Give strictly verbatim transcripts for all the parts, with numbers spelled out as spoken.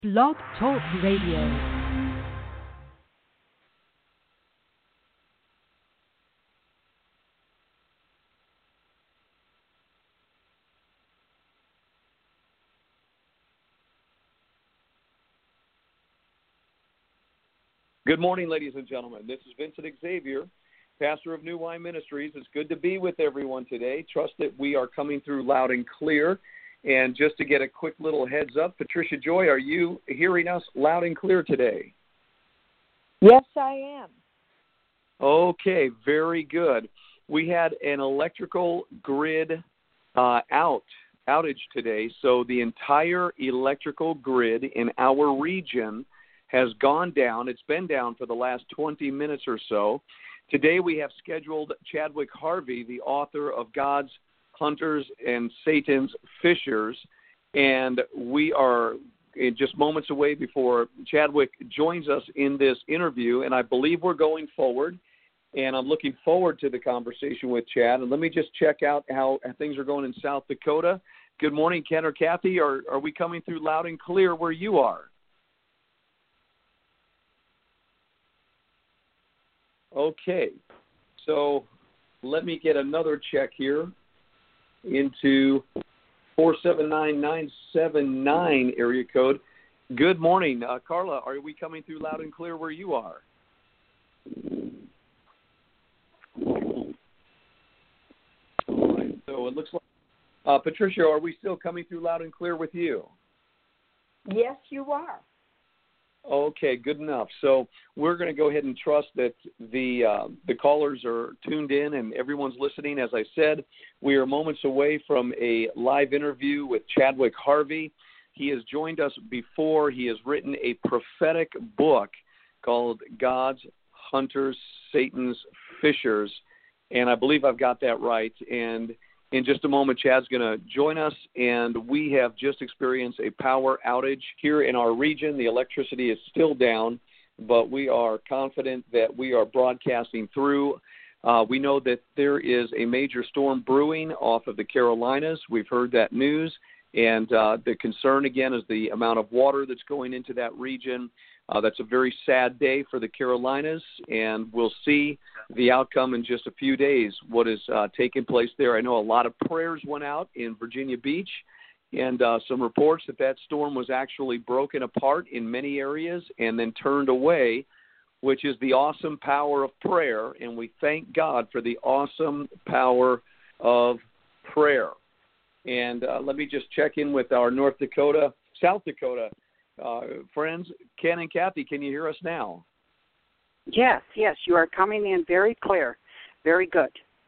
Blog Talk Radio. Good morning, ladies and gentlemen. This is Vincent Xavier, pastor of New Wine Ministries. It's good to be with everyone today. Trust that we are coming through loud and clear. And just to get a quick little heads up, Patricia Joy, are you hearing us loud and clear today? Yes, I am. Okay, very good. We had an electrical grid uh, out outage today, so the entire electrical grid in our region has gone down. It's been down for the last twenty minutes or so. Today we have scheduled Chadwick Harvey, the author of God's Hunters and Satan's Fishers, and we are just moments away before Chadwick joins us in this interview, and I believe we're going forward, and I'm looking forward to the conversation with Chad. And let me just check out how things are going in South Dakota. Good morning, Ken or Kathy. Are, are we coming through loud and clear where you are? Okay, so let me get another check here into four seven nine, nine seven nine area code. Good morning. Uh, Carla, are we coming through loud and clear where you are? All right, so it looks like, uh, Patricia, are we still coming through loud and clear with you? Yes, you are. Okay, good enough. So we're going to go ahead and trust that the uh, the callers are tuned in and everyone's listening. As I said, we are moments away from a live interview with Chadwick Harvey. He has joined us before. He has written a prophetic book called God's Hunters, Satan's Fishers, and I believe I've got that right. And in just a moment, Chad's going to join us, and we have just experienced a power outage here in our region. The electricity is still down, but we are confident that we are broadcasting through. Uh, we know that there is a major storm brewing off of the Carolinas. We've heard that news, and uh, the concern, again, is the amount of water that's going into that region. Uh, that's a very sad day for the Carolinas, and we'll see the outcome in just a few days, what is uh, taking place there. I know a lot of prayers went out in Virginia Beach, and uh, some reports that that storm was actually broken apart in many areas and then turned away, which is the awesome power of prayer, and we thank God for the awesome power of prayer. And uh, let me just check in with our North Dakota, South Dakota uh, friends. Ken and Kathy, can you hear us now? Yes, yes, you are coming in very clear. Very good.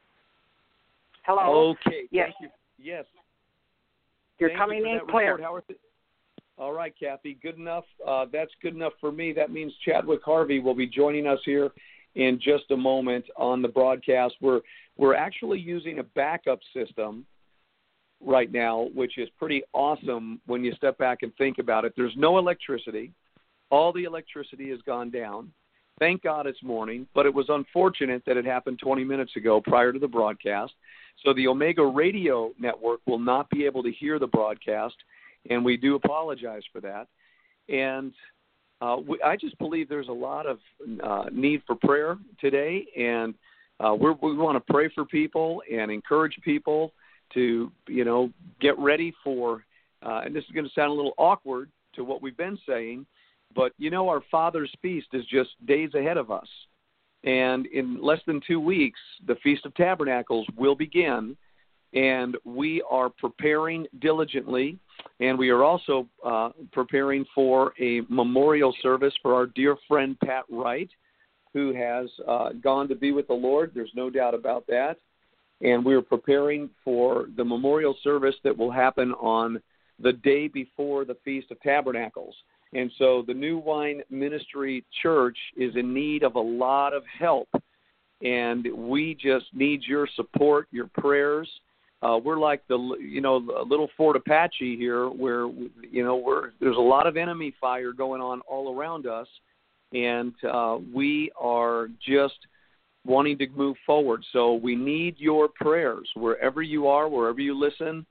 Hello? Okay, yes. Thank you. Yes. You're Thank coming you in clear. How are th- All right, Kathy, good enough. Uh, that's good enough for me. That means Chadwick Harvey will be joining us here in just a moment on the broadcast. We're, we're actually using a backup system right now, which is pretty awesome when you step back and think about it. There's no electricity. All the electricity has gone down. Thank God it's morning, but it was unfortunate that it happened twenty minutes ago prior to the broadcast. So the Omega Radio Network will not be able to hear the broadcast, and we do apologize for that. And uh, we, I just believe there's a lot of uh, need for prayer today, and uh, we're, we want to pray for people and encourage people to, you know, get ready for, uh, and this is going to sound a little awkward to what we've been saying, but, you know, our Father's Feast is just days ahead of us. And in less than two weeks, the Feast of Tabernacles will begin, and we are preparing diligently, and we are also uh, preparing for a memorial service for our dear friend Pat Wright, who has uh, gone to be with the Lord. There's no doubt about that. And we're preparing for the memorial service that will happen on the day before the Feast of Tabernacles. And so the New Wine Ministry Church is in need of a lot of help, and we just need your support, your prayers. Uh, we're like the, you know, little Fort Apache here, where, you know, we're, there's a lot of enemy fire going on all around us, and uh, we are just wanting to move forward. So we need your prayers wherever you are, wherever you listen.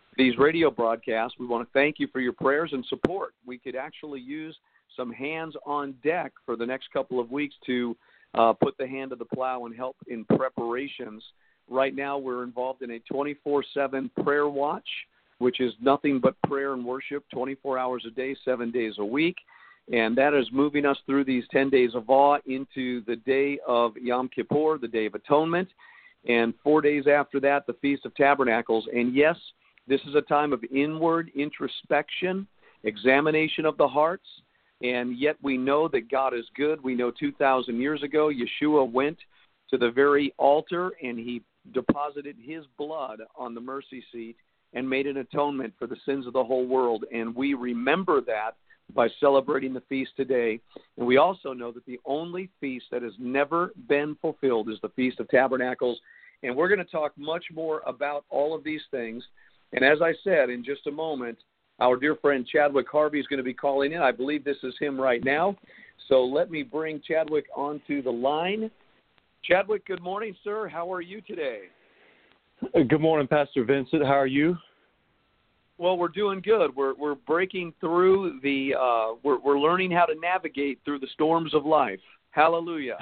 these radio broadcasts. We want to thank you for your prayers and support. We could actually use some hands on deck for the next couple of weeks to uh, put the hand to the plow and help in preparations. Right now we're involved in a twenty-four seven prayer watch, which is nothing but prayer and worship twenty-four hours a day, seven days a week. And that is moving us through these ten days of awe into the day of Yom Kippur, the Day of Atonement. And four days after that, the Feast of Tabernacles. And yes, this is a time of inward introspection, examination of the hearts. And yet we know that God is good. We know two thousand years ago, Yeshua went to the very altar and he deposited his blood on the mercy seat and made an atonement for the sins of the whole world. And we remember that by celebrating the feast today. And we also know that the only feast that has never been fulfilled is the Feast of Tabernacles. And we're going to talk much more about all of these things. And as I said, in just a moment, our dear friend Chadwick Harvey is going to be calling in. I believe this is him right now. So let me bring Chadwick onto the line. Chadwick, good morning, sir. How are you today? Good morning, Pastor Vincent. How are you? Well, we're doing good. We're we're breaking through the. Uh, we're we're learning how to navigate through the storms of life. Hallelujah.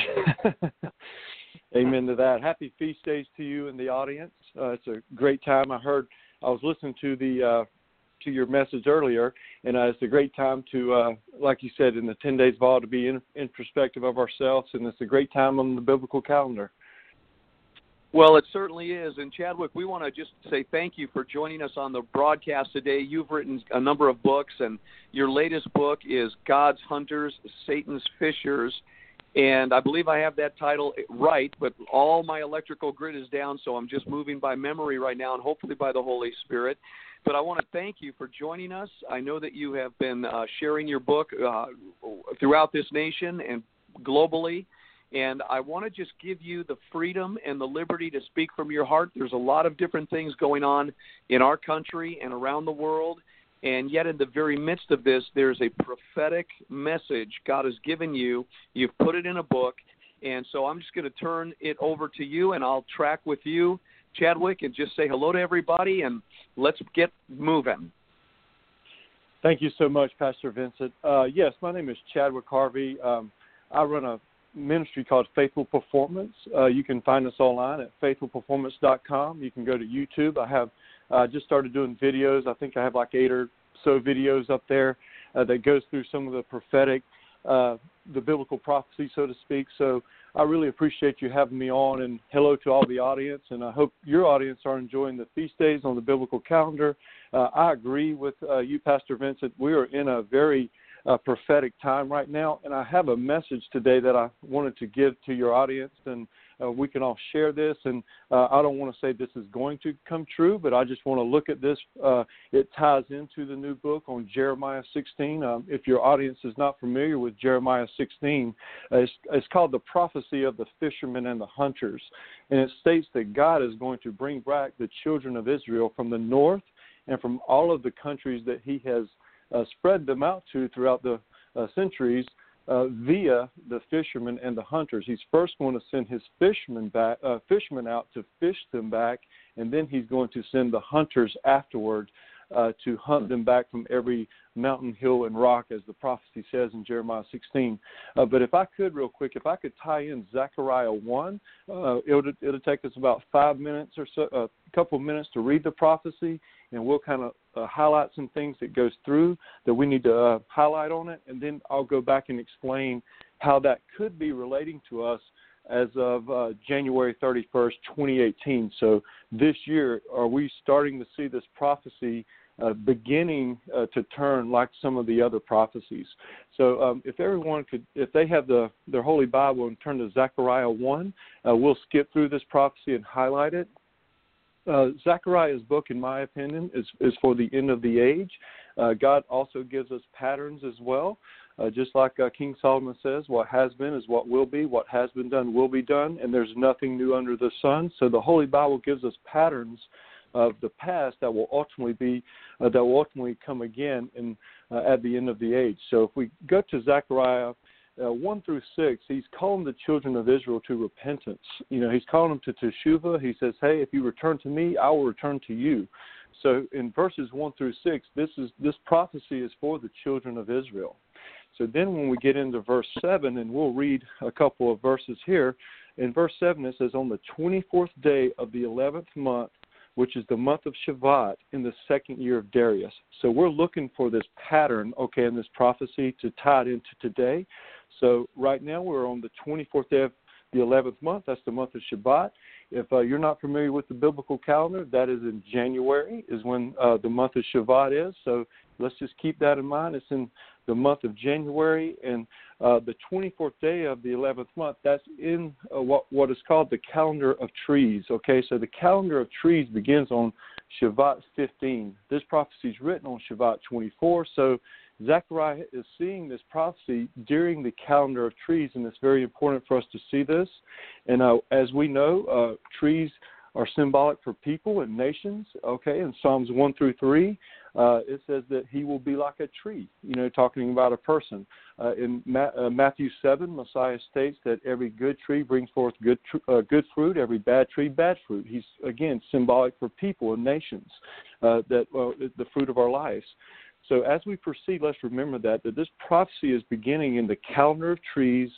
Amen to that. Happy feast days to you and the audience. Uh, it's a great time. I heard. I was listening to the uh, to your message earlier, and uh, it's a great time to, uh, like you said, in the ten days of awe, to be in, introspective of ourselves, and it's a great time on the biblical calendar. Well, it certainly is. And Chadwick, we want to just say thank you for joining us on the broadcast today. You've written a number of books, and your latest book is God's Hunters, Satan's Fishers. And I believe I have that title right, but all my electrical grid is down, so I'm just moving by memory right now and hopefully by the Holy Spirit. But I want to thank you for joining us. I know that you have been uh, sharing your book uh, throughout this nation and globally. And I want to just give you the freedom and the liberty to speak from your heart. There's a lot of different things going on in our country and around the world. And yet in the very midst of this, there's a prophetic message God has given you. You've put it in a book. And so I'm just going to turn it over to you, and I'll track with you, Chadwick, and just say hello to everybody, and let's get moving. Thank you so much, Pastor Vincent. Uh, yes, my name is Chadwick Harvey. Um, I run a ministry called Faithful Performance. Uh, you can find us online at faithful performance dot com. You can go to YouTube. I have uh, just started doing videos. I think I have like eight or so videos up there uh, that goes through some of the prophetic, uh, the biblical prophecy, so to speak. So I really appreciate you having me on, and hello to all the audience. And I hope your audience are enjoying the feast days on the biblical calendar. Uh, I agree with uh, you, Pastor Vincent. We are in a very Uh, prophetic time right now, and I have a message today that I wanted to give to your audience, and uh, we can all share this. And uh, I don't want to say this is going to come true, but I just want to look at this. Uh, it ties into the new book on Jeremiah sixteen. Um, if your audience is not familiar with Jeremiah sixteen, uh, it's, it's called the prophecy of the fishermen and the hunters, and it states that God is going to bring back the children of Israel from the north and from all of the countries that he has Uh, spread them out to throughout the uh, centuries uh, via the fishermen and the hunters. He's first going to send his fishermen back, uh, fishermen out to fish them back, and then he's going to send the hunters afterward uh, to hunt them back from every mountain, hill, and rock, as the prophecy says in Jeremiah sixteen. Uh, but if I could, real quick, if I could tie in Zechariah one, uh, it'll, it'll take us about five minutes or so, a couple of minutes to read the prophecy, and we'll kind of uh, highlight some things that goes through that we need to uh, highlight on it, and then I'll go back and explain how that could be relating to us as of uh, January thirty-first, twenty eighteen. So this year, are we starting to see this prophecy uh, beginning uh, to turn like some of the other prophecies? So um, if everyone could, if they have the their Holy Bible and turn to Zechariah one, uh, we'll skip through this prophecy and highlight it. Uh, Zechariah's book, in my opinion, is, is for the end of the age. Uh, God also gives us patterns as well. Uh, just like uh, King Solomon says, what has been is what will be. What has been done will be done, and there's nothing new under the sun. So the Holy Bible gives us patterns of the past that will ultimately be, uh, that will ultimately come again in, uh, at the end of the age. So if we go to Zechariah Uh, one through six, he's calling the children of Israel to repentance. You know, he's calling them to teshuvah. He says, hey, if you return to me, I will return to you. So in verses one through six, this is this prophecy is for the children of Israel. So then when we get into verse seven, and we'll read a couple of verses here, in verse seven it says, on the twenty-fourth day of the eleventh month, which is the month of Shevat, in the second year of Darius. So we're looking for this pattern, okay, in this prophecy to tie it into today. So right now we're on the twenty-fourth day of the eleventh month. That's the month of Shevat. If uh, you're not familiar with the biblical calendar, that is in January is when uh, the month of Shevat is. So let's just keep that in mind. It's in the month of January, and uh, the twenty-fourth day of the eleventh month, that's in uh, what, what is called the calendar of trees. Okay, so the calendar of trees begins on Shevat fifteen. This prophecy is written on Shevat twenty-four, so Zechariah is seeing this prophecy during the calendar of trees, and it's very important for us to see this. And uh, as we know, uh, trees are symbolic for people and nations. Okay, in Psalms one through three, uh, it says that he will be like a tree, you know, talking about a person. Uh, in Ma- uh, Matthew seven, Messiah states that every good tree brings forth good tr- uh, good fruit, every bad tree, bad fruit. He's, again, symbolic for people and nations, uh, that well, the fruit of our lives. So as we proceed, let's remember that, that this prophecy is beginning in the calendar of trees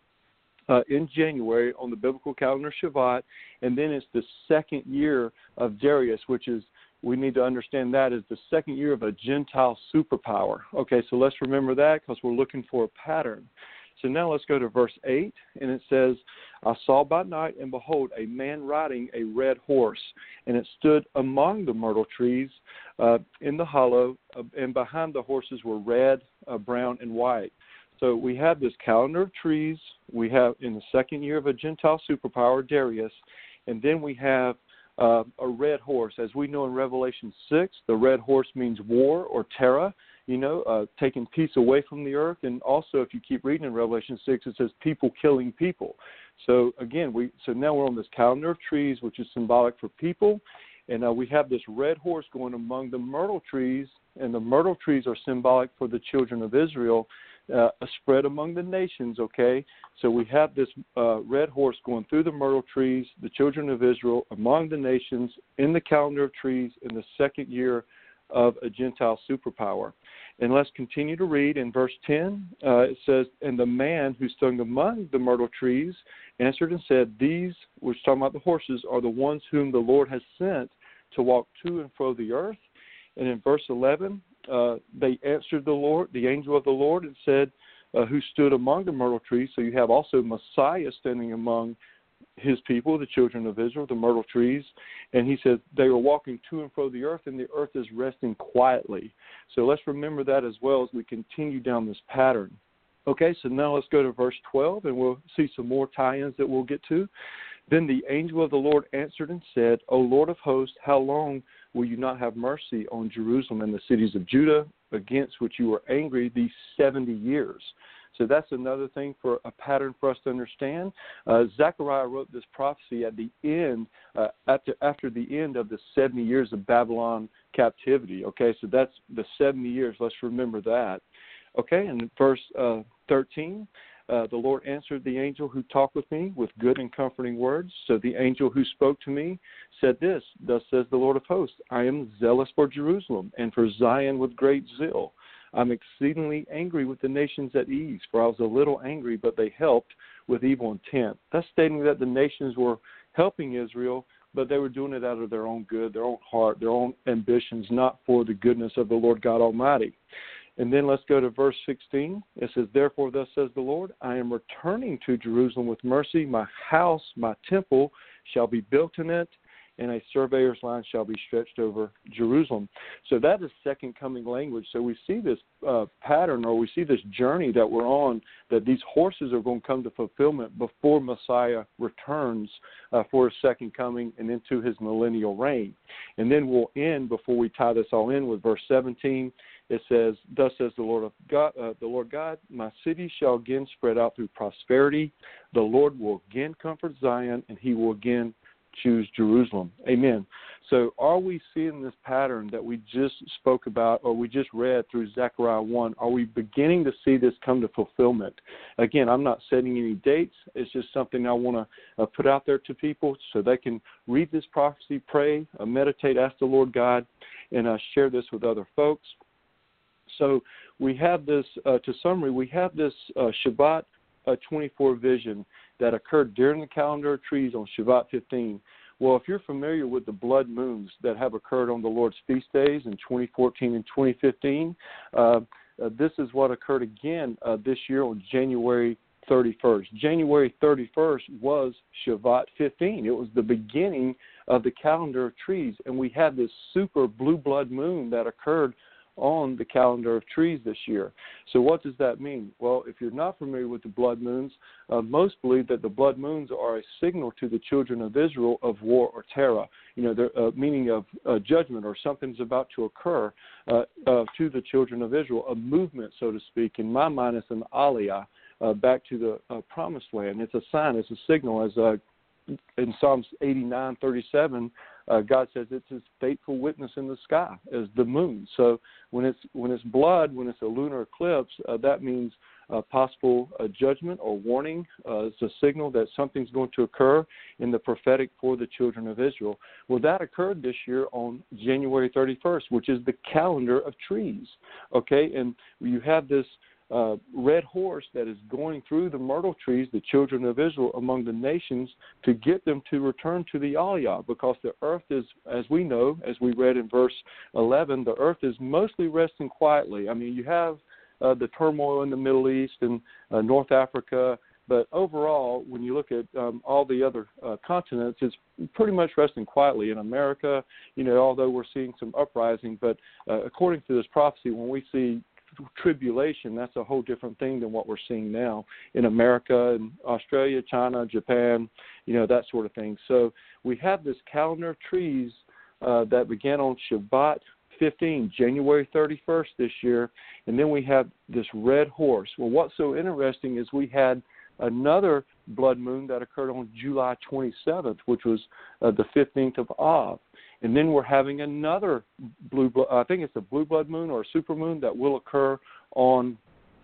uh, in January on the biblical calendar Shevat, and then it's the second year of Darius, which is, we need to understand that is the second year of a Gentile superpower. Okay, so let's remember that because we're looking for a pattern. So now let's go to verse eight, and it says, I saw by night, and behold, a man riding a red horse, and it stood among the myrtle trees uh, in the hollow, uh, and behind the horses were red, uh, brown, and white. So we have this calendar of trees. We have in the second year of a Gentile superpower, Darius, and then we have uh, a red horse. As we know in Revelation six, the red horse means war or terror. You know, uh, taking peace away from the earth. And also, if you keep reading in Revelation six, it says people killing people. So, again, we so now we're on this calendar of trees, which is symbolic for people. And uh, we have this red horse going among the myrtle trees, and the myrtle trees are symbolic for the children of Israel, uh, spread among the nations, okay? So we have this uh, red horse going through the myrtle trees, the children of Israel, among the nations, in the calendar of trees, in the second year of a Gentile superpower. And let's continue to read in verse ten. Uh, it says, and the man who stood among the myrtle trees answered and said, these, which talking about the horses, are the ones whom the Lord has sent to walk to and fro the earth. And in verse eleven, uh, they answered the Lord, the angel of the Lord, and said, uh, who stood among the myrtle trees. So you have also Messiah standing among his people, the children of Israel, the myrtle trees. And he said they were walking to and fro the earth, and the earth is resting quietly. So let's remember that as well as we continue down this pattern. Okay, so now let's go to verse twelve, and we'll see some more tie-ins that we'll get to. Then the angel of the Lord answered and said, O Lord of hosts, how long will you not have mercy on Jerusalem and the cities of Judah, against which you were angry these seventy years? So that's another thing for a pattern for us to understand. Uh, Zechariah wrote this prophecy at the end, uh, after, after the end of the seventy years of Babylon captivity. Okay, so that's the seventy years. Let's remember that. Okay, and in verse uh, thirteen, uh, the Lord answered the angel who talked with me with good and comforting words. So the angel who spoke to me said this, thus says the Lord of hosts, I am zealous for Jerusalem and for Zion with great zeal. I'm exceedingly angry with the nations at ease, for I was a little angry, but they helped with evil intent. That's stating that the nations were helping Israel, but they were doing it out of their own good, their own heart, their own ambitions, not for the goodness of the Lord God Almighty. And then let's go to verse sixteen. It says, therefore, thus says the Lord, I am returning to Jerusalem with mercy. My house, my temple, shall be built in it, and a surveyor's line shall be stretched over Jerusalem. So that is second coming language. So we see this uh, pattern, or we see this journey that we're on, that these horses are going to come to fulfillment before Messiah returns uh, for his second coming and into his millennial reign. And then we'll end, before we tie this all in, with verse seventeen. It says, thus says the Lord of God, uh, the Lord God, my city shall again spread out through prosperity. The Lord will again comfort Zion, and he will again choose Jerusalem. Amen. So are we seeing this pattern that we just spoke about or we just read through Zechariah one? Are we beginning to see this come to fulfillment? Again, I'm not setting any dates. It's just something I want to uh, put out there to people so they can read this prophecy, pray, uh, meditate, ask the Lord God, and uh, share this with other folks. So we have this, uh, to summary, we have this uh, Shabbat uh, twenty-four vision that occurred during the calendar of trees on Shabbat fifteen. Well, if you're familiar with the blood moons that have occurred on the Lord's feast days in twenty fourteen and twenty fifteen, uh, uh, this is what occurred again uh, this year on January thirty-first. January thirty-first was Shabbat fifteen. It was the beginning of the calendar of trees, and we had this super blue blood moon that occurred on the calendar of trees this year. So what does that mean? Well, if you're not familiar with the blood moons, uh, most believe that the blood moons are a signal to the children of Israel of war or terror, you know, the uh, meaning of uh, judgment or something's about to occur uh, uh, to the children of Israel, a movement, so to speak. In my mind, it's an aliyah uh, back to the uh, promised land. It's a sign, it's a signal, as uh, in Psalms eighty-nine thirty-seven, uh, God says it's his faithful witness in the sky as the moon. So when it's when it's blood, when it's a lunar eclipse, uh, that means uh, possible uh, judgment or warning. Uh, it's a signal that something's going to occur in the prophetic for the children of Israel. Well, that occurred this year on January thirty-first, which is the calendar of trees. Okay, and you have this Uh, red horse that is going through the myrtle trees, the children of Israel, among the nations, to get them to return to the Aliyah, because the earth is, as we know, as we read in verse eleven, the earth is mostly resting quietly. I mean, you have uh, the turmoil in the Middle East and uh, North Africa, but overall, when you look at um, all the other uh, continents, it's pretty much resting quietly. In America, you know, although we're seeing some uprising, but uh, according to this prophecy, when we see tribulation, that's a whole different thing than what we're seeing now in America and Australia, China, Japan, you know, that sort of thing. So we have this calendar of trees uh, that began on Shabbat fifteen, January thirty-first this year, and then we have this red horse. Well, what's so interesting is we had another blood moon that occurred on July twenty-seventh, which was uh, the fifteenth of Av. And then we're having another blue, I think it's a blue blood moon or a super moon that will occur on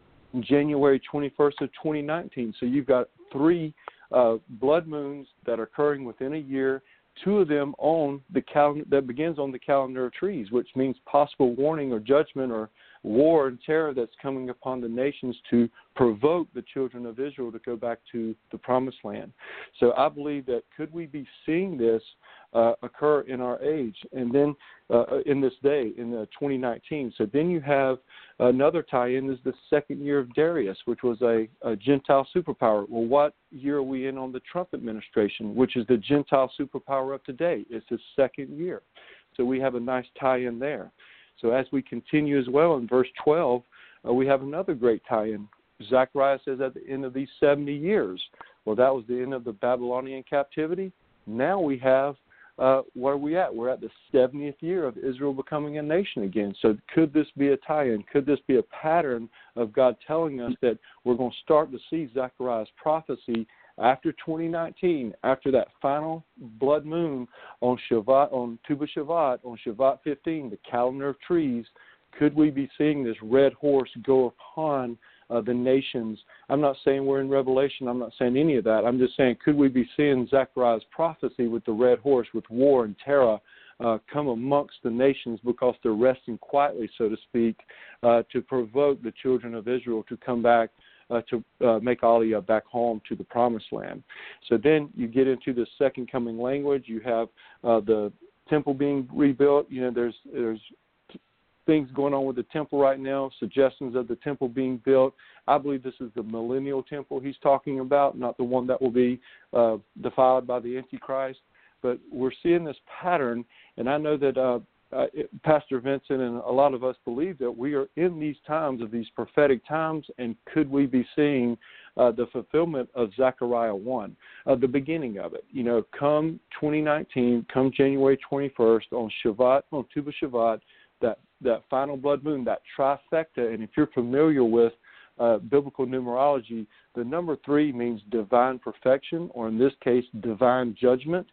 January twenty-first of twenty nineteen. So you've got three uh, blood moons that are occurring within a year, two of them on the calendar that begins on the calendar of trees, which means possible warning or judgment or war and terror that's coming upon the nations to provoke the children of Israel to go back to the promised land. So I believe that could we be seeing this uh, occur in our age and then uh, in this day in uh, twenty nineteen. So then you have another tie-in is the second year of Darius, which was a, a Gentile superpower. Well, what year are we in on the Trump administration, which is the Gentile superpower of today? It's his second year. So we have a nice tie-in there. So as we continue as well in verse twelve, uh, we have another great tie-in. Zechariah says at the end of these seventy years, well, that was the end of the Babylonian captivity. Now we have, uh, where are we at? We're at the seventieth year of Israel becoming a nation again. So could this be a tie-in? Could this be a pattern of God telling us that we're going to start to see Zechariah's prophecy after twenty nineteen, after that final blood moon on Shabbat, on Tu B'Shavat, on Shabbat fifteen, the calendar of trees? Could we be seeing this red horse go upon uh, the nations? I'm not saying we're in Revelation. I'm not saying any of that. I'm just saying, could we be seeing Zechariah's prophecy with the red horse, with war and terror, uh, come amongst the nations because they're resting quietly, so to speak, uh, to provoke the children of Israel to come back Uh, to uh, make Aliyah back home to the promised land. So then you get into the second coming language. You have uh, the temple being rebuilt. You know, there's there's things going on with the temple right now, suggestions of the temple being built. I believe this is the millennial temple he's talking about, not the one that will be uh, defiled by the Antichrist. But we're seeing this pattern, and I know that uh, Uh, it, Pastor Vincent and a lot of us believe that we are in these times of these prophetic times, and could we be seeing uh, the fulfillment of Zechariah one, uh, the beginning of it? You know, come twenty nineteen, come January twenty-first, on Shabbat, on Tu B'Shavat, that, that final blood moon, that trifecta. And if you're familiar with uh, biblical numerology, the number three means divine perfection, or in this case, divine judgment.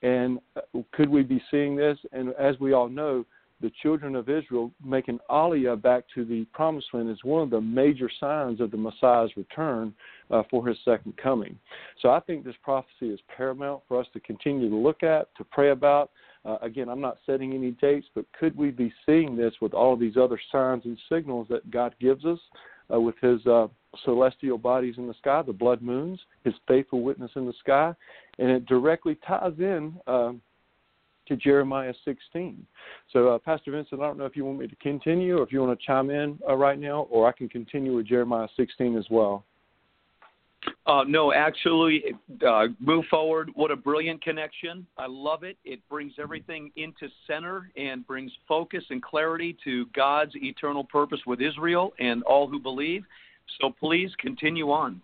And could we be seeing this? And as we all know, the children of Israel making Aliyah back to the Promised Land is one of the major signs of the Messiah's return uh, for his second coming. So I think this prophecy is paramount for us to continue to look at, to pray about. Uh, again, I'm not setting any dates, but could we be seeing this with all of these other signs and signals that God gives us uh, with his uh, celestial bodies in the sky, the blood moons, his faithful witness in the sky? And it directly ties in uh, to Jeremiah sixteen. So, uh, Pastor Vincent, I don't know if you want me to continue or if you want to chime in uh, right now, or I can continue with Jeremiah sixteen as well. Uh, no, actually, uh, move forward. What a brilliant connection. I love it. It brings everything into center and brings focus and clarity to God's eternal purpose with Israel and all who believe. So please continue on.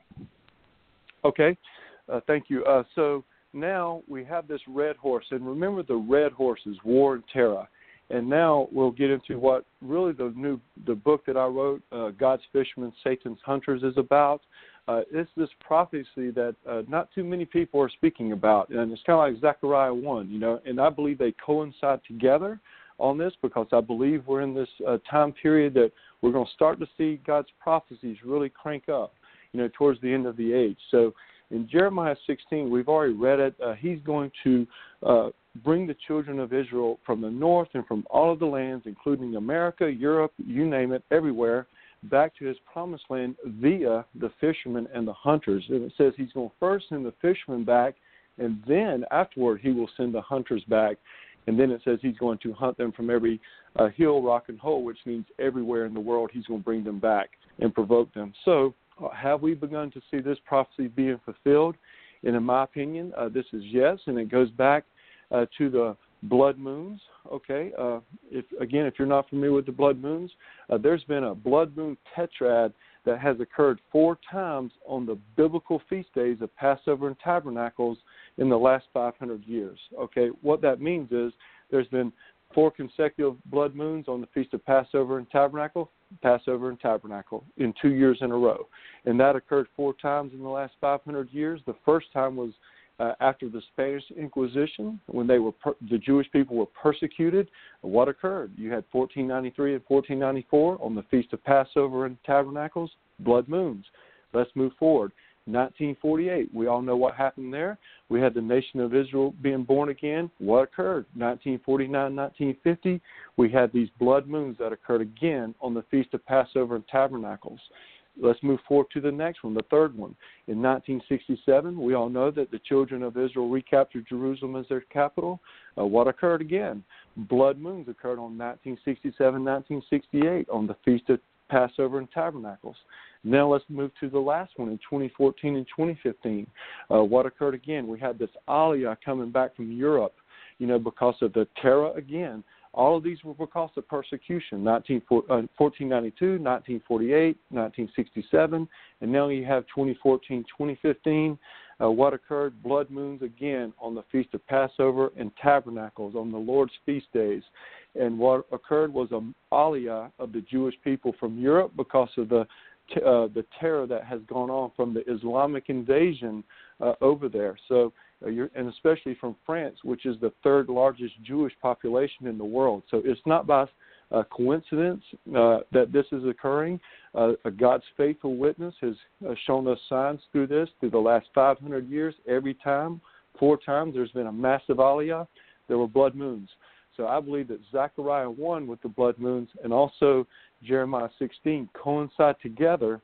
Okay. Uh, thank you. Uh, so now we have this red horse, and remember the red horse is war and terror. And now we'll get into what really the new the book that I wrote, uh, God's Fishermen, Satan's Hunters, is about. Uh, it's this prophecy that uh, not too many people are speaking about, and it's kind of like Zechariah one, you know, and I believe they coincide together on this because I believe we're in this uh, time period that we're going to start to see God's prophecies really crank up, you know, towards the end of the age. So in Jeremiah sixteen, we've already read it. Uh, he's going to uh, bring the children of Israel from the north and from all of the lands, including America, Europe, you name it, everywhere, back to his promised land via the fishermen and the hunters. And it says he's going to first send the fishermen back, and then afterward he will send the hunters back. And then it says he's going to hunt them from every uh, hill, rock, and hole, which means everywhere in the world he's going to bring them back and provoke them. So uh, have we begun to see this prophecy being fulfilled? And in my opinion, uh, this is yes, and it goes back uh, to the blood moons. Okay, uh, if again, if you're not familiar with the blood moons, uh, there's been a blood moon tetrad that has occurred four times on the biblical feast days of Passover and Tabernacles in the last five hundred years. Okay, what that means is there's been four consecutive blood moons on the Feast of Passover and Tabernacle, Passover and Tabernacle in two years in a row. And that occurred four times in the last five hundred years. The first time was uh, after the Spanish Inquisition, when they were per- the Jewish people were persecuted. What occurred? You had fourteen ninety-three and fourteen ninety-four on the Feast of Passover and Tabernacles, blood moons. Let's move forward. nineteen forty-eight, we all know what happened there. We had the nation of Israel being born again. What occurred? nineteen forty-nine, nineteen fifty, we had these blood moons that occurred again on the Feast of Passover and Tabernacles. Let's move forward to the next one, the third one. In nineteen sixty-seven, we all know that the children of Israel recaptured Jerusalem as their capital. Uh, what occurred again? Blood moons occurred on nineteen sixty-seven, nineteen sixty-eight on the Feast of Passover and Tabernacles. Now let's move to the last one in twenty fourteen and twenty fifteen. Uh, what occurred again? We had this Aliyah coming back from Europe, you know, because of the terror again. All of these were because of persecution, fourteen ninety-two, nineteen forty-eight, nineteen sixty-seven, and now you have twenty fourteen, twenty fifteen. Uh, what occurred? Blood moons again on the Feast of Passover and Tabernacles on the Lord's feast days. And what occurred was an aliyah of the Jewish people from Europe because of the uh, the terror that has gone on from the Islamic invasion uh, over there. So, uh, you're, and especially from France, which is the third largest Jewish population in the world. So it's not by uh, coincidence uh, that this is occurring. Uh, God's faithful witness has uh, shown us signs through this through the last five hundred years. Every time, four times, there's been a massive aliyah. There were blood moons. So I believe that Zechariah one with the blood moons and also Jeremiah sixteen coincide together.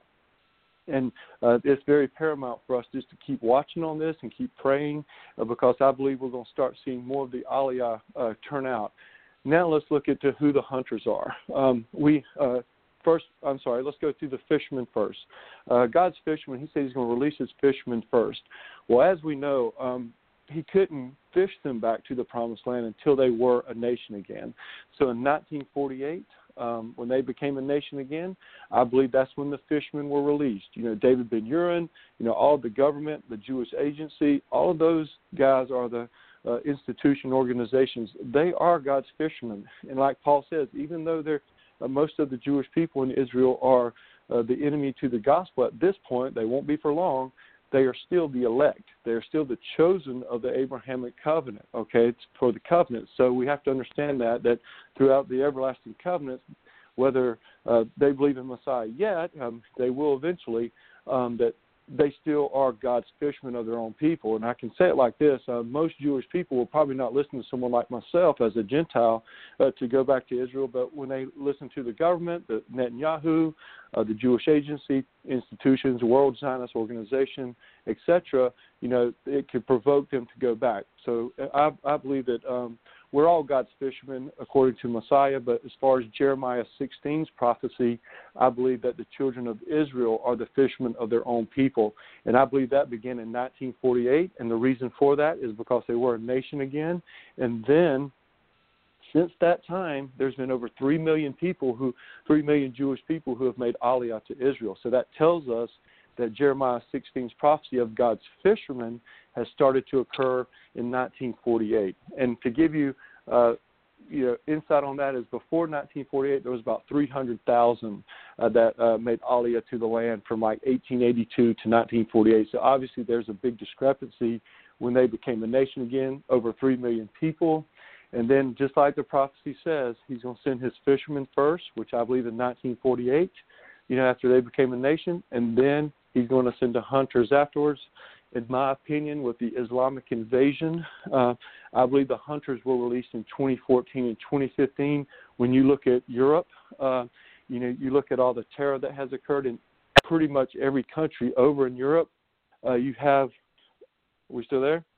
And uh, it's very paramount for us just to keep watching on this and keep praying uh, because I believe we're going to start seeing more of the aliyah uh, turn out. Now let's look at who the hunters are. Um, we uh, first, I'm sorry, let's go through the fishermen first. Uh, God's fishermen, he said he's going to release his fishermen first. Well, as we know, um, he couldn't fish them back to the promised land until they were a nation again. So in nineteen forty-eight, um, when they became a nation again, I believe that's when the fishermen were released. You know, David Ben-Gurion, you know, all the government, the Jewish agency, all of those guys are the uh, institution organizations. They are God's fishermen. And like Paul says, even though they're uh, most of the Jewish people in Israel are uh, the enemy to the gospel at this point, they won't be for long. they are still the elect. They are still the chosen of the Abrahamic covenant, okay? It's for the covenant. So we have to understand that, that throughout the everlasting covenants, whether uh, they believe in Messiah yet, um, they will eventually, um, that they still are God's fishermen of their own people. And I can say it like this, uh, most Jewish people will probably not listen to someone like myself as a Gentile uh, to go back to Israel, but when they listen to the government, the Netanyahu, uh, the Jewish agency, institutions, World Zionist Organization, et cetera, you know, it could provoke them to go back. So I, I believe that um, we're all God's fishermen according to Messiah, but as far as Jeremiah sixteen's prophecy, I believe that the children of Israel are the fishermen of their own people. And I believe that began in nineteen forty-eight, and the reason for that is because they were a nation again. And then since that time, there's been over three million people who, three million Jewish people who have made Aliyah to Israel. So that tells us that Jeremiah sixteen's prophecy of God's fishermen has started to occur in nineteen forty-eight. And to give you, uh, you know, insight on that is before nineteen forty-eight, there was about three hundred thousand uh, that uh, made Aliyah to the land from like eighteen eighty-two to nineteen forty-eight. So obviously there's a big discrepancy when they became a nation again, over three million people. And then just like the prophecy says, he's going to send his fishermen first, which I believe in nineteen forty-eight, you know, after they became a nation, and then he's going to send the hunters afterwards. In my opinion, with the Islamic invasion, uh, I believe the hunters were released in twenty fourteen and twenty fifteen. When you look at Europe, uh, you know, you look at all the terror that has occurred in pretty much every country over in Europe. Uh, you have, are we still there?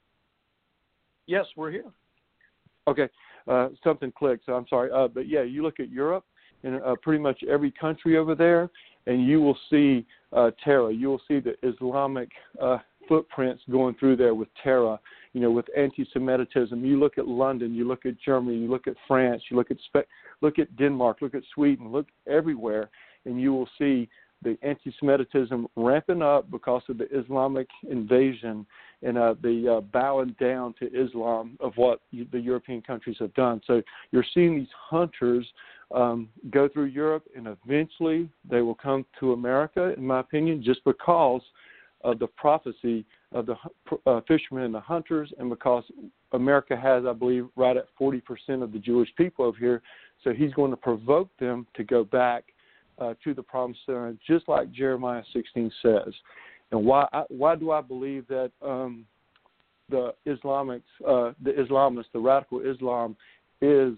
Yes, we're here. Okay, uh, something clicked, so I'm sorry. Uh, but, yeah, you look at Europe and uh, pretty much every country over there, and you will see uh, terror. You will see the Islamic uh, footprints going through there with terror, you know, with anti-Semitism. You look at London, you look at Germany, you look at France, you look at Spe- look at Denmark, look at Sweden, look everywhere, and you will see the anti-Semitism ramping up because of the Islamic invasion and uh, the uh, bowing down to Islam of what you, the European countries have done. So you're seeing these hunters um, go through Europe, and eventually they will come to America, in my opinion, just because of the prophecy of the uh, fishermen and the hunters, and because America has, I believe, right at forty percent of the Jewish people over here. So he's going to provoke them to go back Uh, to the promised land, just like Jeremiah sixteen says. And why I, why do I believe that um, the Islamics, uh, the Islamists, the radical Islam, is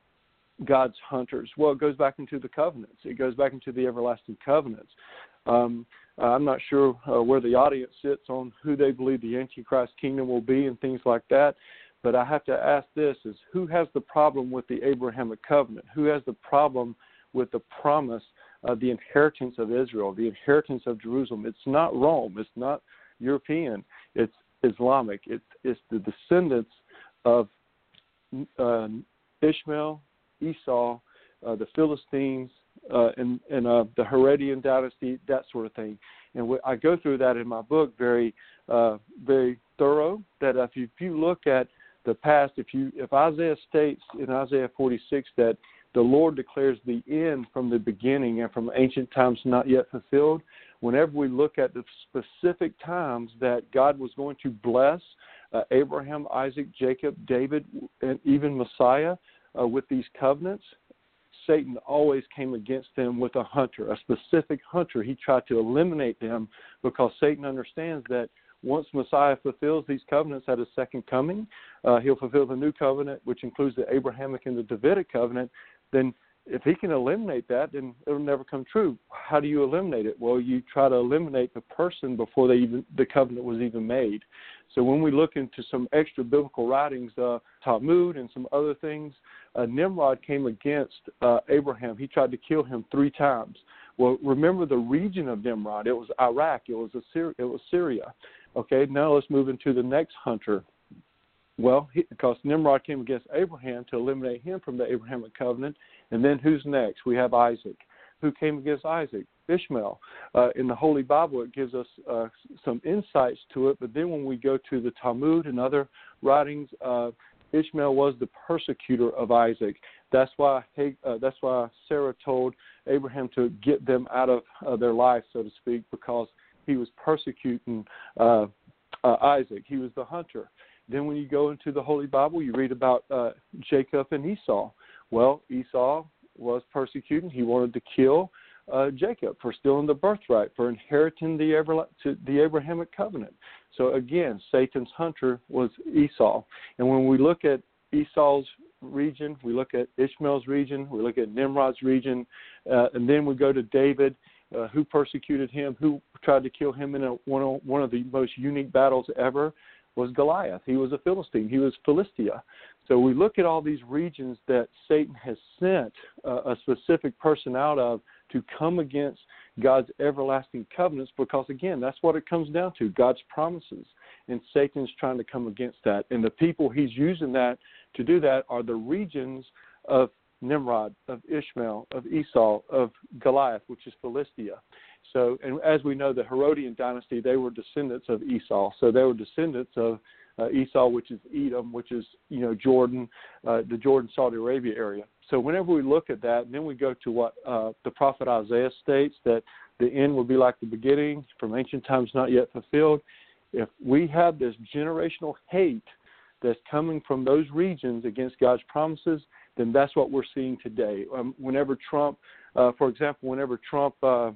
God's hunters? Well, it goes back into the covenants. It goes back into the everlasting covenants. Um, I'm not sure uh, where the audience sits on who they believe the Antichrist kingdom will be and things like that. But I have to ask this: is who has the problem with the Abrahamic covenant? Who has the problem with the promise? Uh, the inheritance of Israel, the inheritance of Jerusalem. It's not Rome. It's not European. It's Islamic. It's, it's the descendants of uh, Ishmael, Esau, uh, the Philistines, uh, and, and uh, the Herodian dynasty, that sort of thing. And wh- I go through that in my book very, uh, very thorough. That if you, if you look at the past, if you if Isaiah states in Isaiah forty-six that the Lord declares the end from the beginning and from ancient times not yet fulfilled, whenever we look at the specific times that God was going to bless uh, Abraham, Isaac, Jacob, David, and even Messiah uh, with these covenants, Satan always came against them with a hunter, a specific hunter. He tried to eliminate them because Satan understands that once Messiah fulfills these covenants at his second coming, uh, he'll fulfill the new covenant, which includes the Abrahamic and the Davidic covenant. Then if he can eliminate that, then it'll never come true. How do you eliminate it? Well, you try to eliminate the person before they even, the covenant was even made. So when we look into some extra biblical writings, uh, Talmud and some other things, uh, Nimrod came against uh, Abraham. He tried to kill him three times. Well, remember the region of Nimrod. It was Iraq. It was Assyria. It was Syria. Okay, now let's move into the next hunter. Well, he, because Nimrod came against Abraham to eliminate him from the Abrahamic covenant. And then who's next? We have Isaac. Who came against Isaac? Ishmael. Uh, in the Holy Bible, it gives us uh, some insights to it. But then when we go to the Talmud and other writings, uh, Ishmael was the persecutor of Isaac. That's why uh, that's why Sarah told Abraham to get them out of uh, their life, so to speak, because he was persecuting uh, uh, Isaac. He was the hunter. Then when you go into the Holy Bible, you read about uh, Jacob and Esau. Well, Esau was persecuting. He wanted to kill uh, Jacob for stealing the birthright, for inheriting the, Abra- to the Abrahamic covenant. So again, Satan's hunter was Esau. And when we look at Esau's region, we look at Ishmael's region, we look at Nimrod's region, uh, and then we go to David, uh, who persecuted him, who tried to kill him in a, one, of, one of the most unique battles ever, was Goliath. He was a Philistine. He was Philistia. So we look at all these regions that Satan has sent uh, a specific person out of to come against God's everlasting covenants, because, again, that's what it comes down to, God's promises. And Satan's trying to come against that. And the people he's using that to do that are the regions of Nimrod, of Ishmael, of Esau, of Goliath, which is Philistia. So, and as we know, the Herodian dynasty, they were descendants of Esau. So they were descendants of uh, Esau, which is Edom, which is, you know, Jordan, uh, the Jordan, Saudi Arabia area. So whenever we look at that, and then we go to what uh, the prophet Isaiah states, that the end will be like the beginning, from ancient times not yet fulfilled. If we have this generational hate that's coming from those regions against God's promises, then that's what we're seeing today. Um, whenever Trump, uh, for example, whenever Trump uh,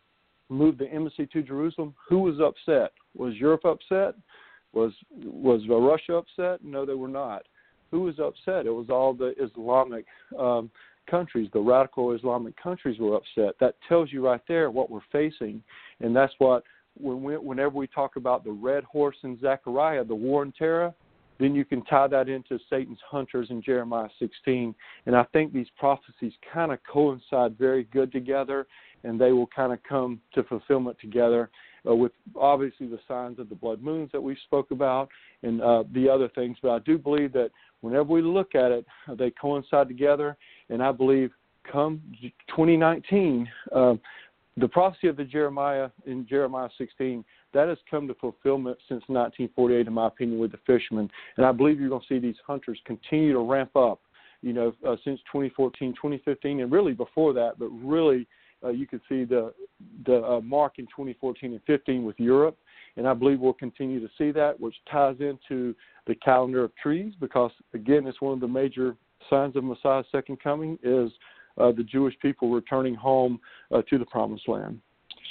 moved the embassy to Jerusalem, who was upset? Was Europe upset? Was was uh, Russia upset? No, they were not. Who was upset? It was all the Islamic um, countries, the radical Islamic countries were upset. That tells you right there what we're facing, and that's what, when we, whenever we talk about the red horse in Zechariah, the war and terror, then you can tie that into Satan's hunters in Jeremiah sixteen. And I think these prophecies kind of coincide very good together, and they will kind of come to fulfillment together uh, with obviously the signs of the blood moons that we spoke about and uh, the other things. But I do believe that whenever we look at it, they coincide together. And I believe come twenty nineteen, uh, the prophecy of the Jeremiah in Jeremiah sixteen, that has come to fulfillment since nineteen forty-eight, in my opinion, with the fishermen. And I believe you're going to see these hunters continue to ramp up, you know, uh, since twenty fourteen, twenty fifteen, and really before that. But really, uh, you can see the the uh, mark in twenty fourteen and fifteen with Europe. And I believe we'll continue to see that, which ties into the calendar of trees, because, again, it's one of the major signs of Messiah's second coming is uh, the Jewish people returning home uh, to the Promised Land.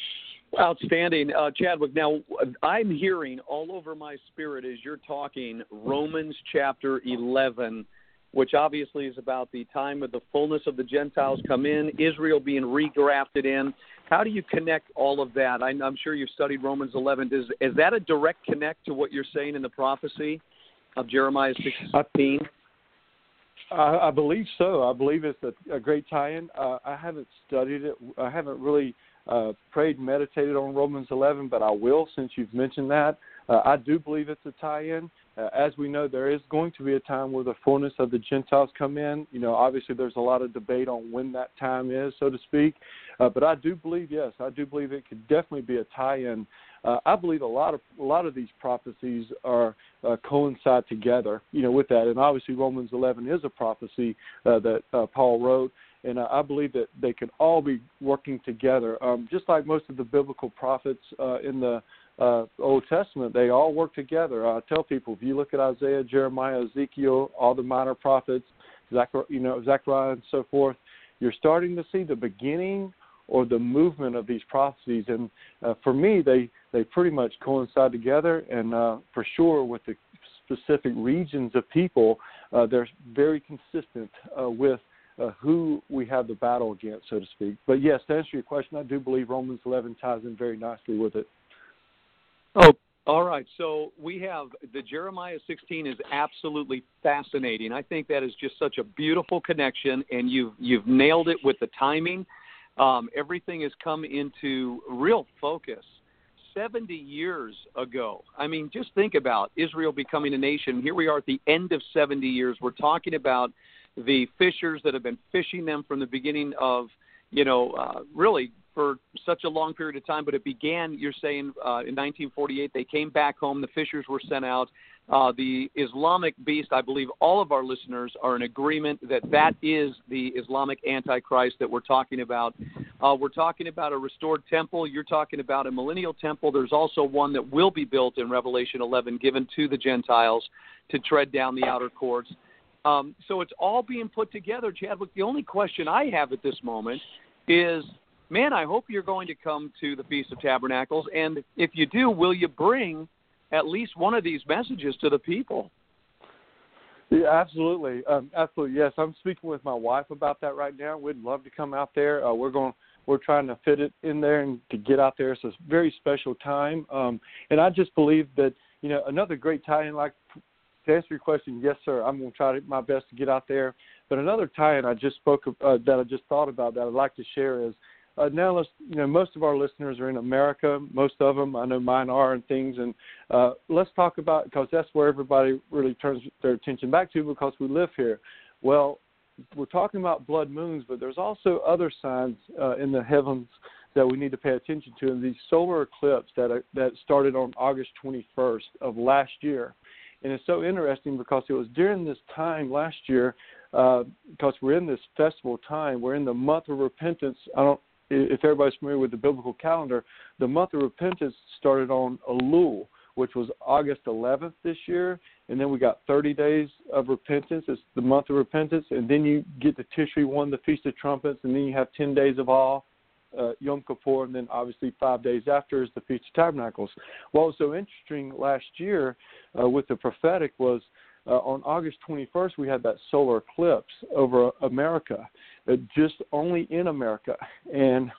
Outstanding. Uh, Chadwick, now I'm hearing all over my spirit as you're talking Romans chapter eleven, which obviously is about the time of the fullness of the Gentiles come in, Israel being regrafted in. How do you connect all of that? I'm, I'm sure you've studied Romans eleven. Is, is that a direct connect to what you're saying in the prophecy of Jeremiah sixteen? I, I believe so. I believe it's a, a great tie-in. Uh, I haven't studied it. I haven't really uh, prayed and meditated on Romans eleven, but I will since you've mentioned that. Uh, I do believe it's a tie-in. Uh, as we know, there is going to be a time where the fullness of the Gentiles come in. You know, obviously there's a lot of debate on when that time is, so to speak. Uh, but I do believe, yes, I do believe it could definitely be a tie-in. Uh, I believe a lot of a lot of these prophecies are uh, coincide together, you know, with that. And obviously Romans eleven is a prophecy uh, that uh, Paul wrote. And uh, I believe that they can all be working together. Um, just like most of the biblical prophets uh, in the uh, Old Testament, they all work together. I tell people, if you look at Isaiah, Jeremiah, Ezekiel, all the minor prophets, Zechariah, you know, Zechariah and so forth, you're starting to see the beginning or the movement of these prophecies. And uh, for me, they, they pretty much coincide together. And uh, for sure with the specific regions of people, uh, they're very consistent uh, with Uh, who we have the battle against, so to speak. But yes, to answer your question, I do believe Romans eleven ties in very nicely with it. Oh, all right. So we have the Jeremiah sixteen is absolutely fascinating. I think that is just such a beautiful connection, and you've you've nailed it with the timing. Um, everything has come into real focus. seventy years ago. I mean, just think about Israel becoming a nation. Here we are at the end of seventy years. We're talking about the fishers that have been fishing them from the beginning of, you know, uh, really for such a long period of time, but it began, you're saying, uh, in nineteen forty-eight. They came back home. The fishers were sent out. Uh, the Islamic beast, I believe all of our listeners are in agreement that that is the Islamic Antichrist that we're talking about. Uh, we're talking about a restored temple. You're talking about a millennial temple. There's also one that will be built in Revelation eleven, given to the Gentiles to tread down the outer courts. Um, so it's all being put together, Chadwick. The only question I have at this moment is, man, I hope you're going to come to the Feast of Tabernacles. And if you do, will you bring at least one of these messages to the people? Yeah, absolutely. Um, absolutely. Yes. I'm speaking with my wife about that right now. We'd love to come out there. Uh, we're going, we're trying to fit it in there and to get out there. It's a very special time. Um, and I just believe that, you know, another great tie-in, like, to answer your question, yes, sir, I'm going to try my best to get out there. But another tie-in I just spoke of, uh, that I just thought about that I'd like to share is, Uh, now, let's, you know, most of our listeners are in America. Most of them, I know mine are, and things. And uh, let's talk about, because that's where everybody really turns their attention back to, because we live here. Well, we're talking about blood moons, but there's also other signs uh, in the heavens that we need to pay attention to. And these solar eclipse that are, that started on August twenty-first of last year. And it's so interesting because it was during this time last year, uh, because we're in this festival time, we're in the month of repentance. I don't. If everybody's familiar with the biblical calendar, the month of repentance started on Elul, which was August eleventh this year, and then we got thirty days of repentance. It's the month of repentance, and then you get the Tishri one, the Feast of Trumpets, and then you have ten days of awe, uh, Yom Kippur, and then obviously five days after is the Feast of Tabernacles. What was so interesting last year uh, with the prophetic was uh, on August twenty-first we had that solar eclipse over America. Uh, just only in America. And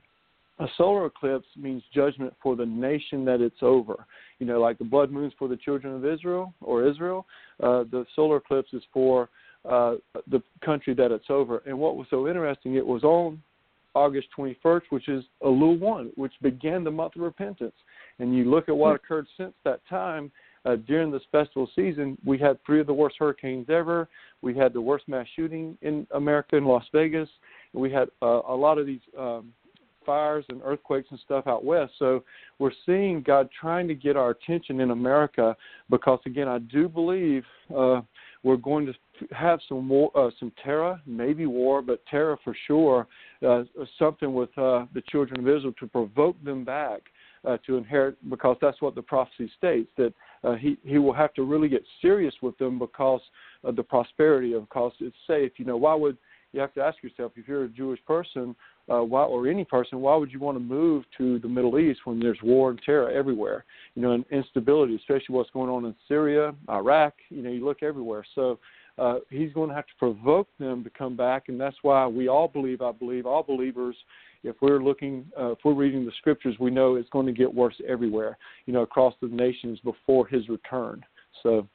a solar eclipse means judgment for the nation that it's over. You know, like the blood moons for the children of Israel or Israel, uh, the solar eclipse is for uh, the country that it's over. And what was so interesting, it was on August twenty-first, which is Elul one, which began the month of repentance. And you look at what occurred since that time. Uh, during this festival season, we had three of the worst hurricanes ever. We had the worst mass shooting in America in Las Vegas. We had uh, a lot of these um, fires and earthquakes and stuff out west. So we're seeing God trying to get our attention in America because, again, I do believe uh, we're going to have some war, uh, some terror, maybe war, but terror for sure, uh, something with uh, the children of Israel to provoke them back. Uh, to inherit, because that's what the prophecy states, that uh, he, he will have to really get serious with them because of the prosperity of, because it's safe. You know, why would, you have to ask yourself, if you're a Jewish person, uh, why, or any person, why would you want to move to the Middle East when there's war and terror everywhere, you know, and instability, especially what's going on in Syria, Iraq, you know, you look everywhere. So uh, he's going to have to provoke them to come back, and that's why we all believe, I believe, all believers, if we're looking, uh, if we're reading the scriptures, we know it's going to get worse everywhere, you know, across the nations before his return. So,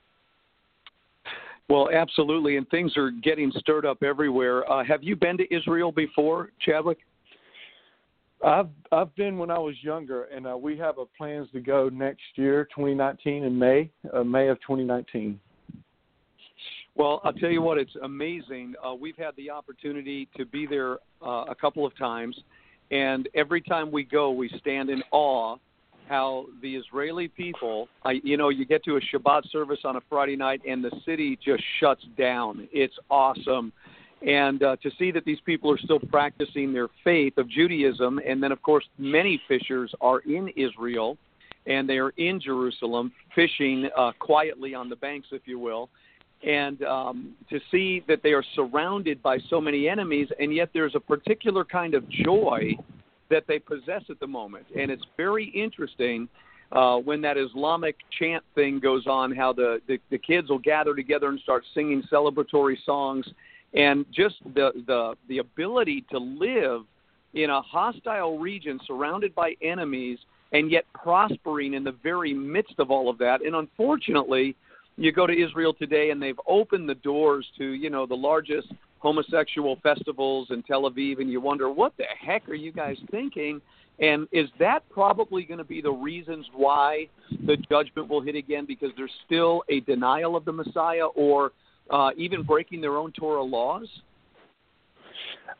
well, absolutely, and things are getting stirred up everywhere. Uh, have you been to Israel before, Chadwick? I've I've been when I was younger, and uh, we have a plans to go next year, twenty nineteen, in May, uh, May of twenty nineteen. Well, I'll tell you what, it's amazing. Uh, we've had the opportunity to be there uh, a couple of times, and every time we go, we stand in awe how the Israeli people, I, you know, you get to a Shabbat service on a Friday night, and the city just shuts down. It's awesome. And uh, to see that these people are still practicing their faith of Judaism, and then, of course, many fishers are in Israel, and they are in Jerusalem fishing uh, quietly on the banks, if you will. And um, to see that they are surrounded by so many enemies, and yet there's a particular kind of joy that they possess at the moment. And it's very interesting uh, when that Islamic chant thing goes on, how the, the, the kids will gather together and start singing celebratory songs, and just the, the, the ability to live in a hostile region surrounded by enemies and yet prospering in the very midst of all of that. And unfortunately, you go to Israel today, and they've opened the doors to, you know, the largest homosexual festivals in Tel Aviv, and you wonder, what the heck are you guys thinking? And is that probably going to be the reasons why the judgment will hit again, because there's still a denial of the Messiah, or uh, even breaking their own Torah laws?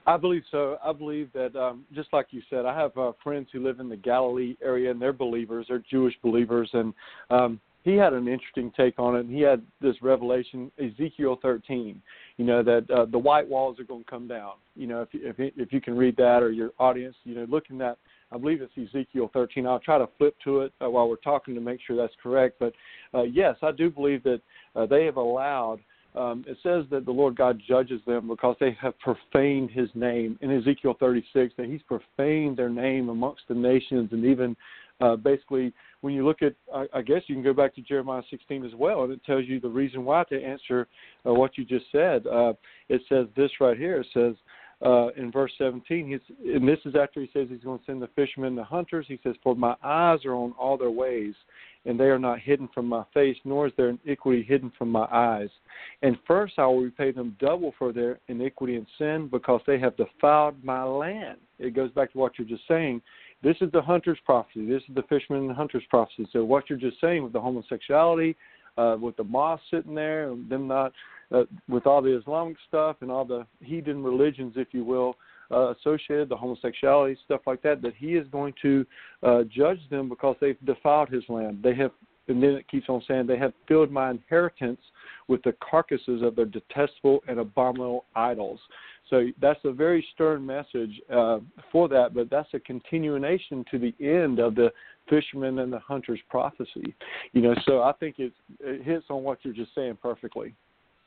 I believe so. I believe that, um, just like you said, I have uh, friends who live in the Galilee area, and they're believers. They're Jewish believers, and um, he had an interesting take on it. And he had this revelation, Ezekiel thirteen, you know, that uh, the white walls are going to come down. You know, if you, if, if you can read that, or your audience, you know, looking at, I believe it's Ezekiel thirteen. I'll try to flip to it uh, while we're talking to make sure that's correct. But, uh, yes, I do believe that uh, they have allowed, um, it says that the Lord God judges them because they have profaned his name. In Ezekiel thirty-six, that he's profaned their name amongst the nations, and even uh, basically when you look at, I, I guess you can go back to Jeremiah sixteen as well, and it tells you the reason why to answer uh, what you just said. Uh, it says this right here. It says, Uh, in verse seventeen, he's, and this is after he says he's going to send the fishermen and the hunters. He says, "For my eyes are on all their ways, and they are not hidden from my face, nor is their iniquity hidden from my eyes. And first I will repay them double for their iniquity and sin, because they have defiled my land." It goes back to what you're just saying. This is the hunter's prophecy. This is the fisherman and the hunter's prophecy. So what you're just saying with the homosexuality, uh, with the mosque sitting there, and them not, uh, with all the Islamic stuff and all the heathen religions, if you will, uh, associated, the homosexuality, stuff like that, that he is going to uh, judge them because they've defiled his land. They have, and then it keeps on saying, they have filled my inheritance with the carcasses of their detestable and abominable idols. So that's a very stern message uh, for that, but that's a continuation to the end of the fisherman and the hunter's prophecy. You know, so I think it, it hits on what you're just saying perfectly.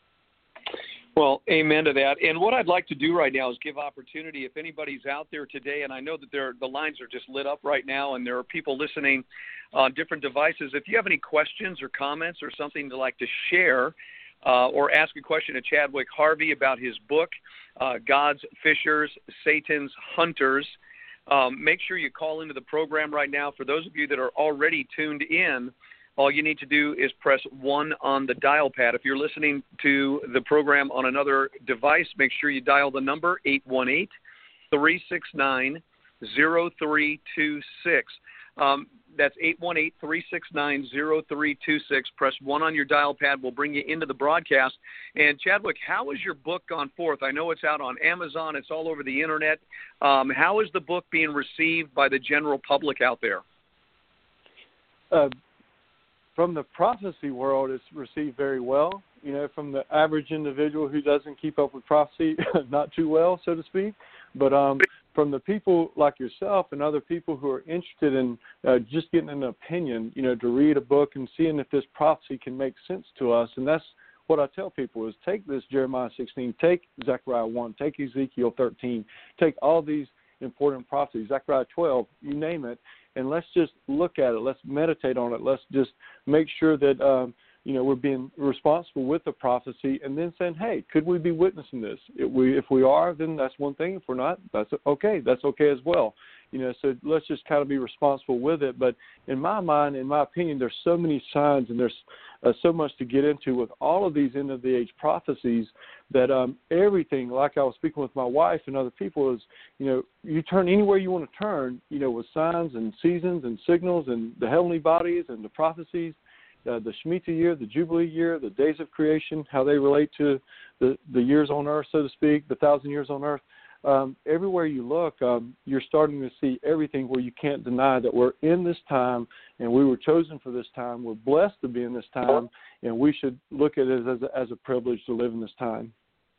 Well, amen to that. And what I'd like to do right now is give opportunity, if anybody's out there today, and I know that there, the lines are just lit up right now, and there are people listening on different devices. If you have any questions or comments or something to like to share, uh, or ask a question to Chadwick Harvey about his book, uh, God's Fishers, Satan's Hunters, um, make sure you call into the program right now. For those of you that are already tuned in, all you need to do is press one on the dial pad. If you're listening to the program on another device, make sure you dial the number eight one eight, three six nine, zero three two six. Um, that's eight one eight, three six nine, zero three two six. Press one on your dial pad. We'll bring you into the broadcast. And, Chadwick, how has your book gone forth? I know it's out on Amazon. It's all over the Internet. Um, how is the book being received by the general public out there? Uh, From the prophecy world, it's received very well. You know, from the average individual who doesn't keep up with prophecy, not too well, so to speak. But um, from the people like yourself and other people who are interested in uh, just getting an opinion, you know, to read a book and seeing if this prophecy can make sense to us. And that's what I tell people is take this Jeremiah sixteen, take Zechariah one, take Ezekiel thirteen, take all these important prophecies, Zechariah twelve, you name it, and let's just look at it. Let's meditate on it. Let's just make sure that, um, you know, we're being responsible with the prophecy, and then saying, hey, could we be witnessing this? If we, if we are, then that's one thing. If we're not, that's okay. That's okay as well. You know, so let's just kind of be responsible with it. But in my mind, in my opinion, there's so many signs, and there's uh, so much to get into with all of these end-of-the-age prophecies that um, everything, like I was speaking with my wife and other people, is, you know, you turn anywhere you want to turn, you know, with signs and seasons and signals and the heavenly bodies and the prophecies, uh, the Shemitah year, the Jubilee year, the days of creation, how they relate to the, the years on earth, so to speak, the thousand years on earth. Um, everywhere you look, um, you're starting to see everything where you can't deny that we're in this time and we were chosen for this time. We're blessed to be in this time, and we should look at it as a, as a privilege to live in this time.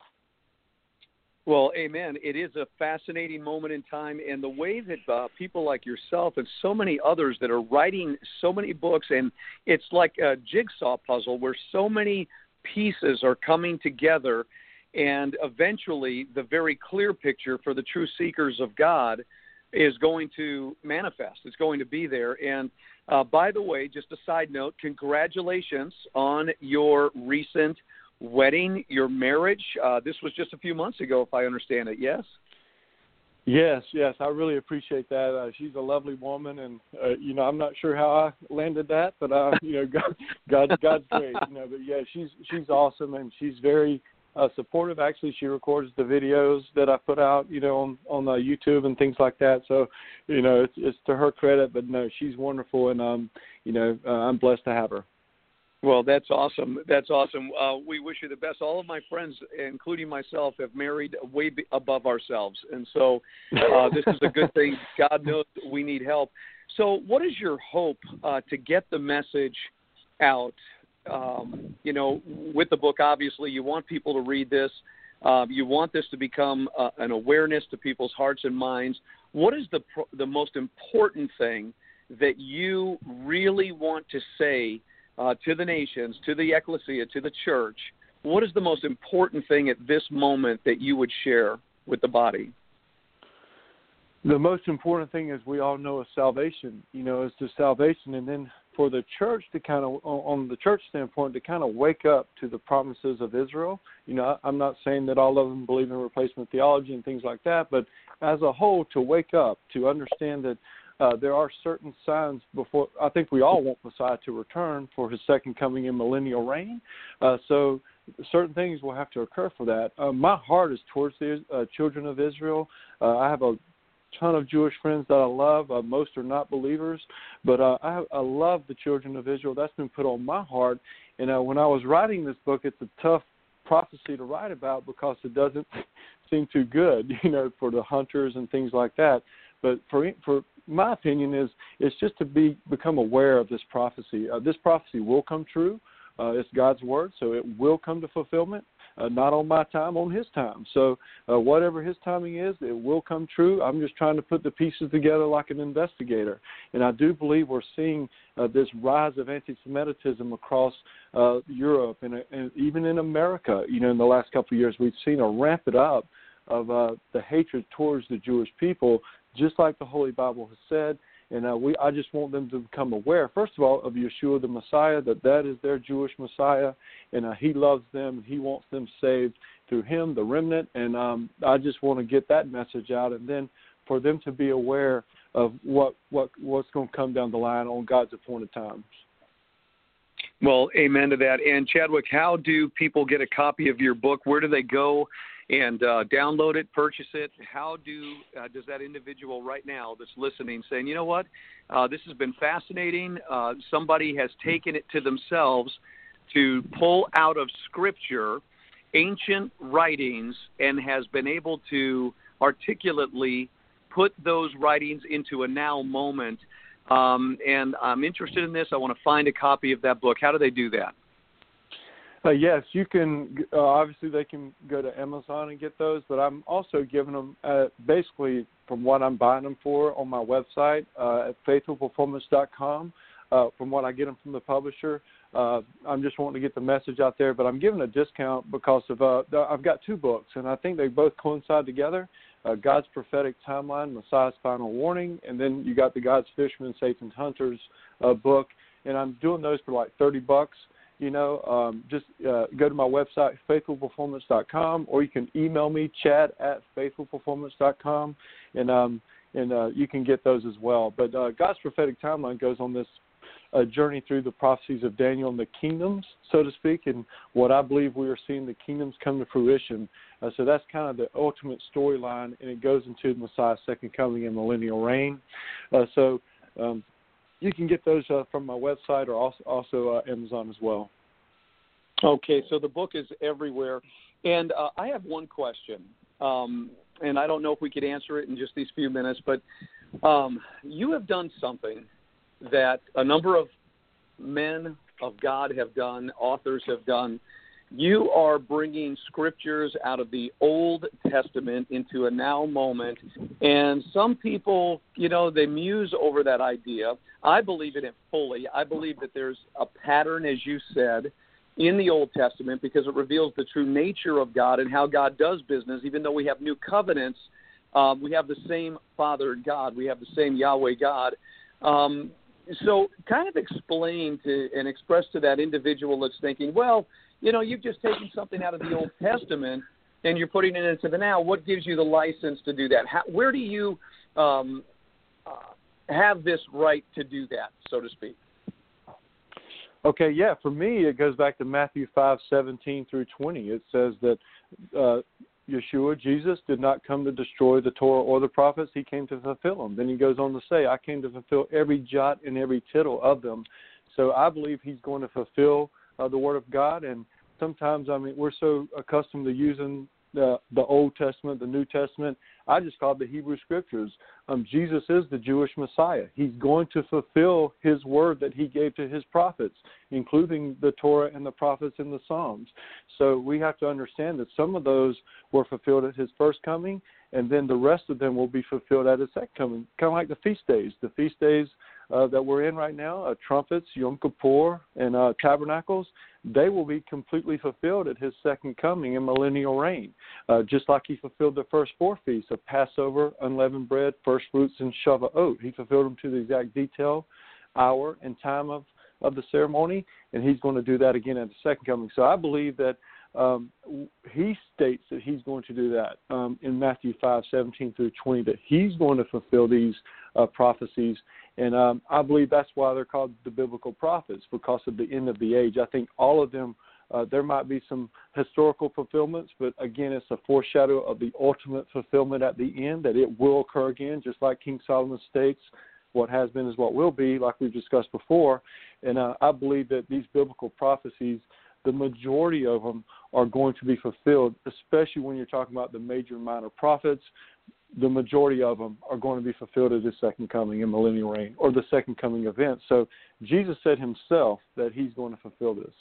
Well, amen. It is a fascinating moment in time, and the way that uh, people like yourself and so many others that are writing so many books, and it's like a jigsaw puzzle where so many pieces are coming together, and eventually the very clear picture for the true seekers of God is going to manifest. It's going to be there. And uh, by the way, just a side note, congratulations on your recent wedding, your marriage. Uh, this was just a few months ago, if I understand it, yes? Yes, yes, I really appreciate that. Uh, she's a lovely woman, and, uh, you know, I'm not sure how I landed that, but, uh, you know, God, God, God's great, you know, but, yeah, she's she's awesome, and she's very Uh, supportive. Actually, she records the videos that I put out, you know, on, on uh, YouTube and things like that. So, you know, it's, it's to her credit, but no, she's wonderful, and, um, you know, uh, I'm blessed to have her. Well, that's awesome. That's awesome. Uh, we wish you the best. All of my friends, including myself, have married way be- above ourselves. And so uh, this is a good thing. God knows we need help. So what is your hope uh, to get the message out? Um, you know, with the book, obviously, you want people to read this. Uh, you want this to become uh, an awareness to people's hearts and minds. What is the pro- the most important thing that you really want to say Uh, to the nations, to the ecclesia, to the church? What is the most important thing at this moment that you would share with the body? The most important thing, as we all know, is salvation. You know, is the salvation, and then for the church to kind of, on the church standpoint, to kind of wake up to the promises of Israel. You know, I'm not saying that all of them believe in replacement theology and things like that, but as a whole, to wake up, to understand that Uh, there are certain signs before. I think we all want Messiah to return for his second coming in millennial reign. Uh, so certain things will have to occur for that. Uh, my heart is towards the uh, children of Israel. Uh, I have a ton of Jewish friends that I love. Uh, most are not believers, but uh, I, have, I love the children of Israel. That's been put on my heart. And uh, when I was writing this book, it's a tough prophecy to write about because it doesn't seem too good, you know, for the hunters and things like that. But for for my opinion is it's just to be become aware of this prophecy. Uh, this prophecy will come true. Uh, it's God's word, so it will come to fulfillment. Uh, not on my time, on His time. So uh, whatever His timing is, it will come true. I'm just trying to put the pieces together like an investigator. And I do believe we're seeing uh, this rise of anti-Semitism across uh, Europe and, and even in America. You know, in the last couple of years, we've seen a ramp it up of uh, the hatred towards the Jewish people, just like the Holy Bible has said. And uh, we, I just want them to become aware, first of all, of Yeshua the Messiah, that that is their Jewish Messiah, and uh, he loves them, and he wants them saved through him, the remnant. And um, I just want to get that message out, and then for them to be aware of what, what what's going to come down the line on God's appointed times. Well, amen to that. And Chadwick, how do people get a copy of your book? Where do they go and uh, download it, purchase it? How do uh, does that individual right now that's listening saying, you know what, uh, this has been fascinating. Uh, somebody has taken it to themselves to pull out of Scripture ancient writings and has been able to articulately put those writings into a now moment. Um, and I'm interested in this. I want to find a copy of that book. How do they do that? Uh, yes, you can. Uh, obviously, they can go to Amazon and get those, but I'm also giving them uh, basically from what I'm buying them for on my website uh, at faithful performance dot com. Uh, from what I get them from the publisher, uh, I'm just wanting to get the message out there. But I'm giving a discount because of uh, the, I've got two books, and I think they both coincide together. Uh, God's Prophetic Timeline, Messiah's Final Warning, and then you got the God's Fishermen, Satan's Hunters uh, book, and I'm doing those for like thirty bucks. You know, um, just uh, go to my website, faithful performance dot com, or you can email me, chad at faithful performance dot com, and um, and uh, you can get those as well. But uh, God's Prophetic Timeline goes on this uh, journey through the prophecies of Daniel and the kingdoms, so to speak, and what I believe we are seeing the kingdoms come to fruition. Uh, so that's kind of the ultimate storyline, and it goes into the Messiah's second coming and millennial reign. Uh, so um, you can get those uh, from my website or also, also uh, Amazon as well. Okay, so the book is everywhere. And uh, I have one question, um, and I don't know if we could answer it in just these few minutes, but um, you have done something that a number of men of God have done, authors have done. You are bringing scriptures out of the Old Testament into a now moment, and some people, you know, they muse over that idea. I believe in it fully. I believe that there's a pattern, as you said, in the Old Testament because it reveals the true nature of God and how God does business. Even though we have new covenants, um, we have the same Father God. We have the same Yahweh God. Um, so kind of explain to and express to that individual that's thinking, well, you know, you've just taken something out of the Old Testament and you're putting it into the now. What gives you the license to do that? How, where do you um, uh, have this right to do that, so to speak? Okay, yeah, for me, it goes back to Matthew five seventeen through twenty. It says that uh, Yeshua, Jesus, did not come to destroy the Torah or the prophets. He came to fulfill them. Then he goes on to say, I came to fulfill every jot and every tittle of them. So I believe he's going to fulfill uh, the Word of God. And sometimes, I mean, we're so accustomed to using the, the Old Testament, the New Testament. I just call it the Hebrew Scriptures. Um, Jesus is the Jewish Messiah. He's going to fulfill his word that he gave to his prophets, including the Torah and the prophets and the Psalms. So we have to understand that some of those were fulfilled at his first coming, and then the rest of them will be fulfilled at his second coming, kind of like the feast days. The feast days uh, that we're in right now, uh, trumpets, Yom Kippur, and uh, tabernacles, they will be completely fulfilled at his second coming in millennial reign, uh, just like he fulfilled the first four feasts of Passover, unleavened bread, first fruits, and Shavuot. He fulfilled them to the exact detail, hour, and time of, of the ceremony, and he's going to do that again at the second coming. So I believe that um, he states that he's going to do that um, in Matthew five, seventeen through twenty, that he's going to fulfill these uh, prophecies. And um, I believe that's why they're called the biblical prophets, because of the end of the age. I think all of them, uh, there might be some historical fulfillments, but again, it's a foreshadow of the ultimate fulfillment at the end, that it will occur again, just like King Solomon states, what has been is what will be, like we've discussed before. And uh, I believe that these biblical prophecies, the majority of them are going to be fulfilled, especially when you're talking about the major and minor prophets. The majority of them are going to be fulfilled at his second coming in millennial reign, or the second coming event. So Jesus said himself that he's going to fulfill this.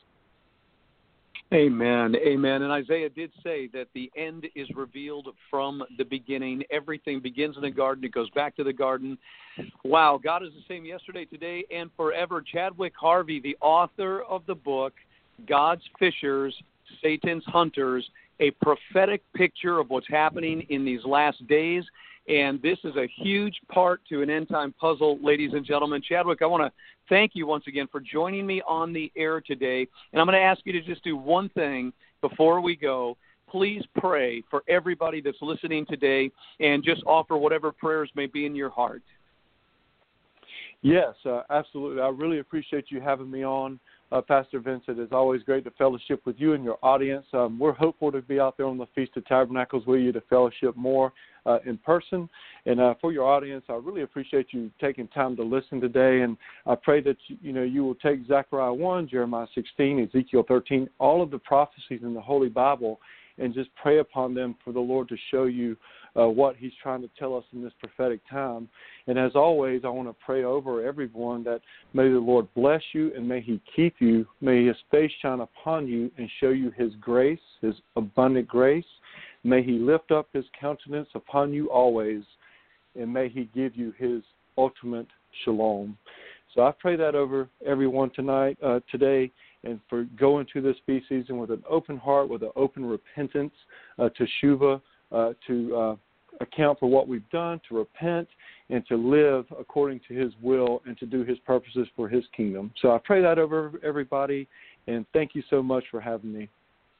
Amen. Amen. And Isaiah did say that the end is revealed from the beginning. Everything begins in the garden. It goes back to the garden. Wow. God is the same yesterday, today, and forever. Chadwick Harvey, the author of the book, God's Fishers, Satan's Hunters, a prophetic picture of what's happening in these last days. And this is a huge part to an end-time puzzle, ladies and gentlemen. Chadwick, I want to thank you once again for joining me on the air today. And I'm going to ask you to just do one thing before we go. Please pray for everybody that's listening today, and just offer whatever prayers may be in your heart. Yes, uh, absolutely. I really appreciate you having me on, uh, Pastor Vincent. It's always great to fellowship with you and your audience. Um, we're hopeful to be out there on the Feast of Tabernacles with you to fellowship more uh, in person. And uh, for your audience, I really appreciate you taking time to listen today. And I pray that you, you know you will take Zechariah one, Jeremiah sixteen, Ezekiel thirteen, all of the prophecies in the Holy Bible, and just pray upon them for the Lord to show you uh, what he's trying to tell us in this prophetic time. And as always, I want to pray over everyone that may the Lord bless you and may he keep you. May his face shine upon you and show you his grace, his abundant grace. May he lift up his countenance upon you always, and may he give you his ultimate shalom. So I pray that over everyone tonight, uh, today, and for going to this feast season with an open heart, with an open repentance, uh, to Shuvah, uh, to uh, account for what we've done, to repent, and to live according to his will and to do his purposes for his kingdom. So I pray that over everybody, and thank you so much for having me.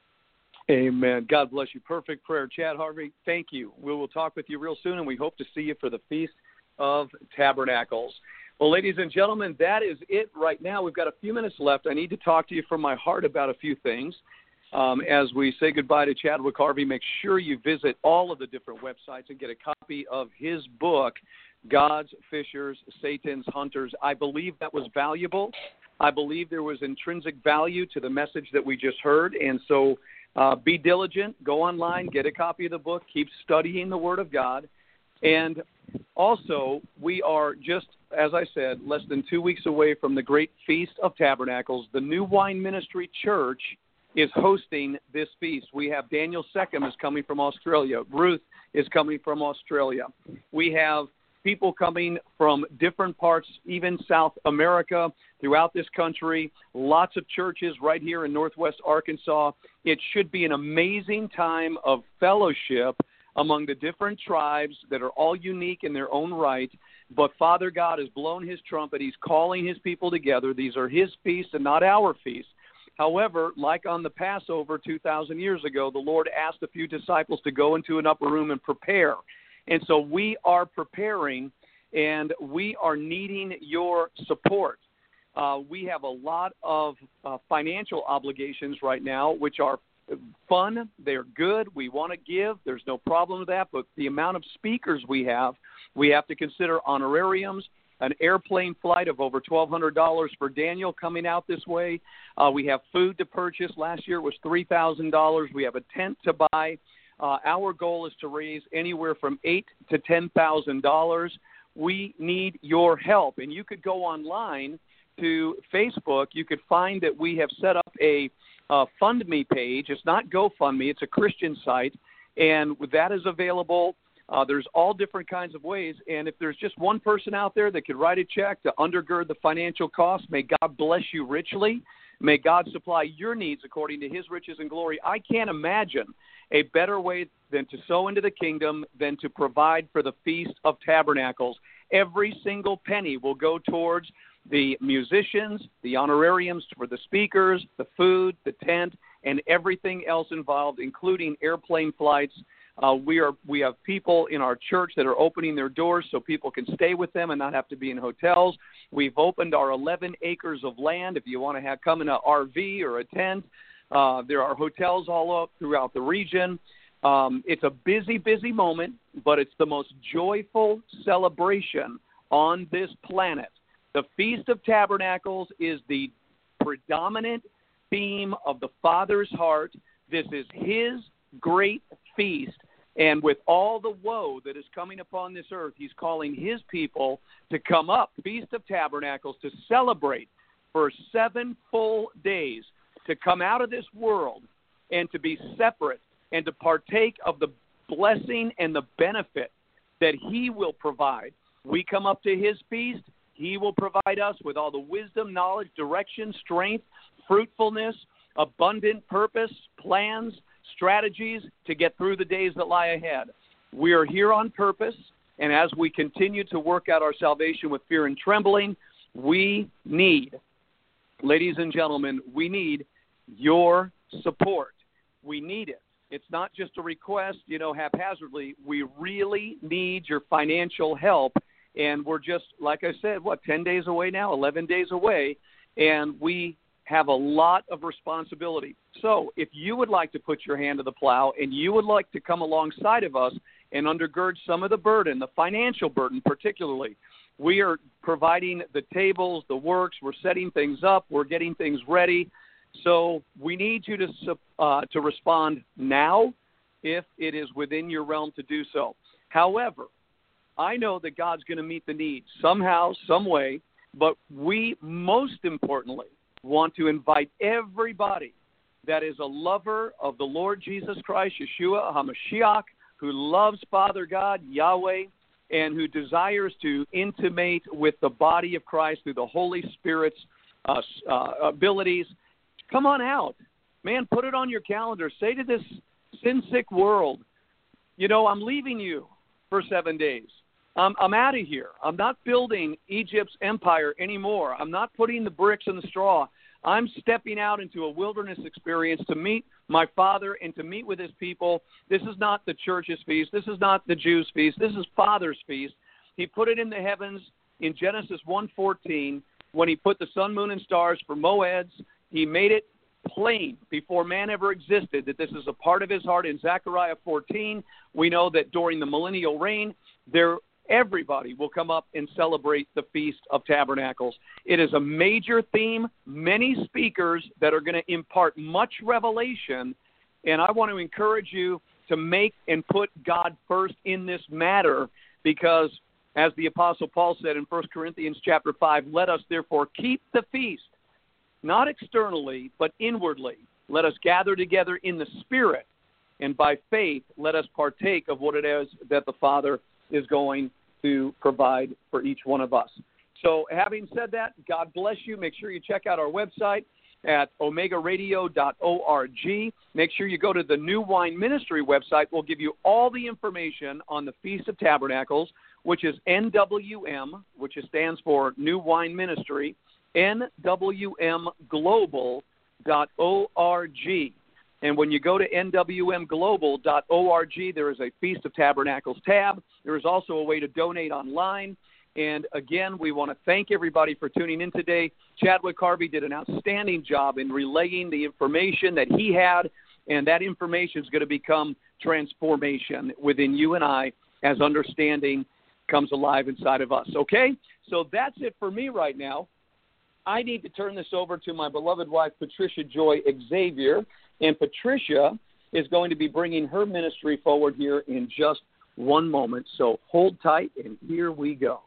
Amen. God bless you. Perfect prayer. Chad Harvey, thank you. We will talk with you real soon, and we hope to see you for the Feast of Tabernacles. Well, ladies and gentlemen, that is it right now. We've got a few minutes left. I need to talk to you from my heart about a few things. Um, as we say goodbye to Chadwick Harvey, make sure you visit all of the different websites and get a copy of his book, God's Fishers, Satan's Hunters. I believe that was valuable. I believe there was intrinsic value to the message that we just heard. And so uh, be diligent. Go online, get a copy of the book. Keep studying the Word of God. And also, we are just, as I said, less than two weeks away from the great Feast of Tabernacles. The New Wine Ministry Church is hosting this feast. We have Daniel Seckham is coming from Australia. Ruth is coming from Australia. We have people coming from different parts, even South America, throughout this country. Lots of churches right here in Northwest Arkansas. It should be an amazing time of fellowship among the different tribes that are all unique in their own right. But Father God has blown his trumpet. He's calling his people together. These are his feasts and not our feasts. However, like on the Passover two thousand years ago, the Lord asked a few disciples to go into an upper room and prepare. And so we are preparing, and we are needing your support. Uh, we have a lot of uh, financial obligations right now, which are fun. They're good. We want to give. There's no problem with that. But the amount of speakers we have, we have to consider honorariums. an airplane flight of over twelve hundred dollars for Daniel coming out this way. Uh, we have food to purchase. Last year it was three thousand dollars. We have a tent to buy. Uh, our goal is to raise anywhere from eight thousand to ten thousand dollars. We need your help. And you could go online to Facebook. You could find that we have set up a uh, Fund Me page. It's not GoFundMe. It's a Christian site. And that is available. Uh, there's all different kinds of ways. And if there's just one person out there that could write a check to undergird the financial costs, may God bless you richly. May God supply your needs according to his riches and glory. I can't imagine a better way than to sow into the kingdom than to provide for the Feast of Tabernacles. Every single penny will go towards the musicians, the honorariums for the speakers, the food, the tent, and everything else involved, including airplane flights. Uh, we are we have people in our church that are opening their doors so people can stay with them and not have to be in hotels. We've opened our eleven acres of land if you want to have come in an R V or a tent. Uh, there are hotels all up throughout the region. Um, it's a busy, busy moment, but it's the most joyful celebration on this planet. The Feast of Tabernacles is the predominant theme of the Father's heart. This is his great feast. And with all the woe that is coming upon this earth, he's calling his people to come up, Feast of Tabernacles, to celebrate for seven full days, to come out of this world and to be separate and to partake of the blessing and the benefit that he will provide. We come up to his feast. He will provide us with all the wisdom, knowledge, direction, strength, fruitfulness, abundant purpose, plans, strategies to get through the days that lie ahead. We are here on purpose, and as we continue to work out our salvation with fear and trembling, we need, ladies and gentlemen, we need your support. We need it. It's not just a request, you know, haphazardly. We really need your financial help, and we're just, like I said, what, ten days away now, eleven days away, and we have a lot of responsibility. So if you would like to put your hand to the plow and you would like to come alongside of us and undergird some of the burden, the financial burden particularly, we are providing the tables, the works, we're setting things up, we're getting things ready. So we need you to uh, to respond now if it is within your realm to do so. However, I know that God's going to meet the need somehow, some way, but we most importantly want to invite everybody that is a lover of the Lord Jesus Christ, Yeshua HaMashiach, who loves Father God, Yahweh, and who desires to intimate with the body of Christ through the Holy Spirit's uh, uh, abilities. Come on out. Man, put it on your calendar. Say to this sin-sick world, you know, I'm leaving you for seven days. I'm, I'm out of here. I'm not building Egypt's empire anymore. I'm not putting the bricks in the straw. I'm stepping out into a wilderness experience to meet my Father and to meet with his people. This is not the church's feast. This is not the Jews' feast. This is Father's feast. He put it in the heavens in Genesis one fourteen when he put the sun, moon, and stars for moeds. He made it plain before man ever existed that this is a part of his heart. In Zechariah fourteen, we know that during the millennial reign, there everybody will come up and celebrate the Feast of Tabernacles. It is a major theme, many speakers that are going to impart much revelation, and I want to encourage you to make and put God first in this matter because, as the Apostle Paul said in First Corinthians chapter five, let us therefore keep the feast, not externally, but inwardly. Let us gather together in the Spirit, and by faith, let us partake of what it is that the Father is going to provide for each one of us. So having said that, God bless you. Make sure you check out our website at omega radio dot org. Make sure you go to the New Wine Ministry website. We'll give you all the information on the Feast of Tabernacles, which is N W M, which stands for New Wine Ministry, N W M global dot org. And when you go to N W M global dot org, there is a Feast of Tabernacles tab. There is also a way to donate online. And again, we want to thank everybody for tuning in today. Chadwick Harvey did an outstanding job in relaying the information that he had, and that information is going to become transformation within you and I as understanding comes alive inside of us, okay? So that's it for me right now. I need to turn this over to my beloved wife, Patricia Joy Xavier, and Patricia is going to be bringing her ministry forward here in just one moment. So hold tight, and here we go.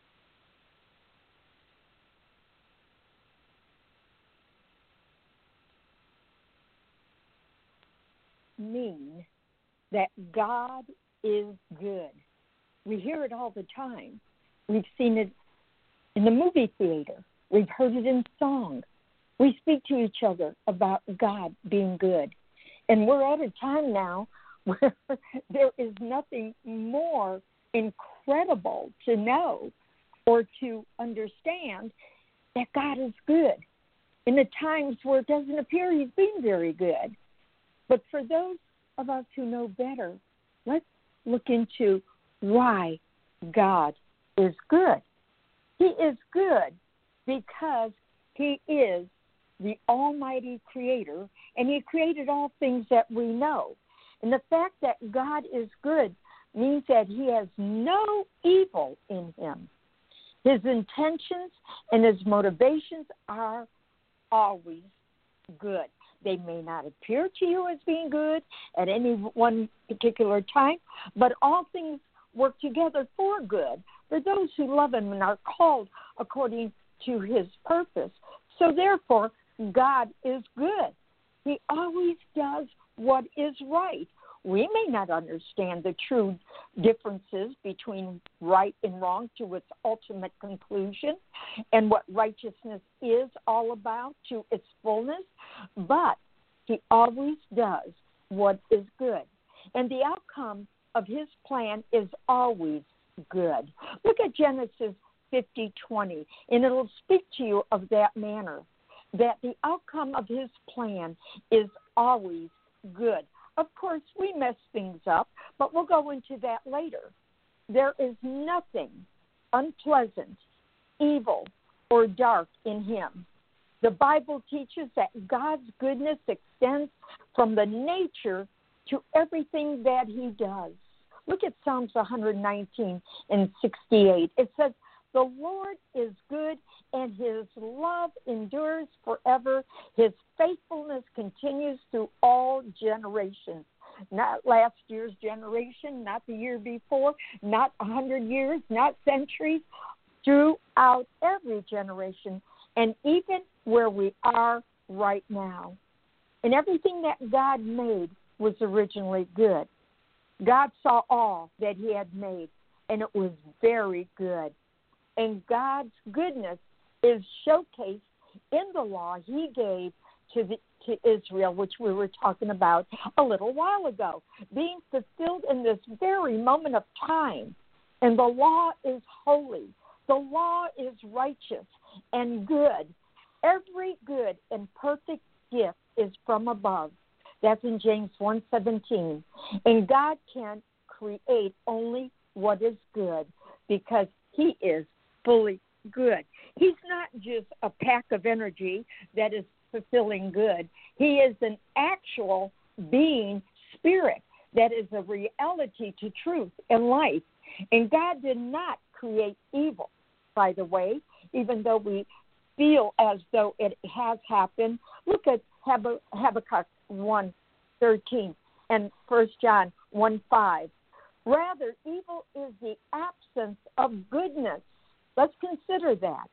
Mean that God is good. We hear it all the time. We've seen it in the movie theater. We've heard it in song. We speak to each other about God being good. And we're at a time now where there is nothing more incredible to know or to understand that God is good. In the times where it doesn't appear he's been very good. But for those of us who know better, let's look into why God is good. He is good because he is the almighty creator, and he created all things that we know. And the fact that God is good means that he has no evil in him. His intentions and his motivations are always good. They may not appear to you as being good at any one particular time, but all things work together for good for those who love him and are called according to his purpose. So therefore, God is good. He always does what is right. We may not understand the true differences between right and wrong to its ultimate conclusion and what righteousness is all about to its fullness, but he always does what is good. And the outcome of his plan is always good. Look at Genesis fifty twenty, and it'll speak to you of that manner, that the outcome of his plan is always good. Of course, we mess things up, but we'll go into that later. There is nothing unpleasant, evil, or dark in him. The Bible teaches that God's goodness extends from the nature to everything that he does. Look at Psalms one nineteen and sixty-eight. It says, "The Lord is good, and his love endures forever. His faithfulness continues through all generations." Not last year's generation, not the year before, not a hundred years, not centuries, throughout every generation, and even where we are right now. And everything that God made was originally good. God saw all that he had made, and it was very good. And God's goodness is showcased in the law he gave to the, to Israel, which we were talking about a little while ago, being fulfilled in this very moment of time. And the law is holy. The law is righteous and good. Every good and perfect gift is from above. That's in James one seventeen. And God can create only what is good because he is fully good. He's not just a pack of energy that is fulfilling good. He is an actual being spirit that is a reality to truth and life. And God did not create evil, by the way, even though we feel as though it has happened. Look at Hab- Habakkuk one thirteen and First John one five. Rather, evil is the absence of goodness. Let's consider that.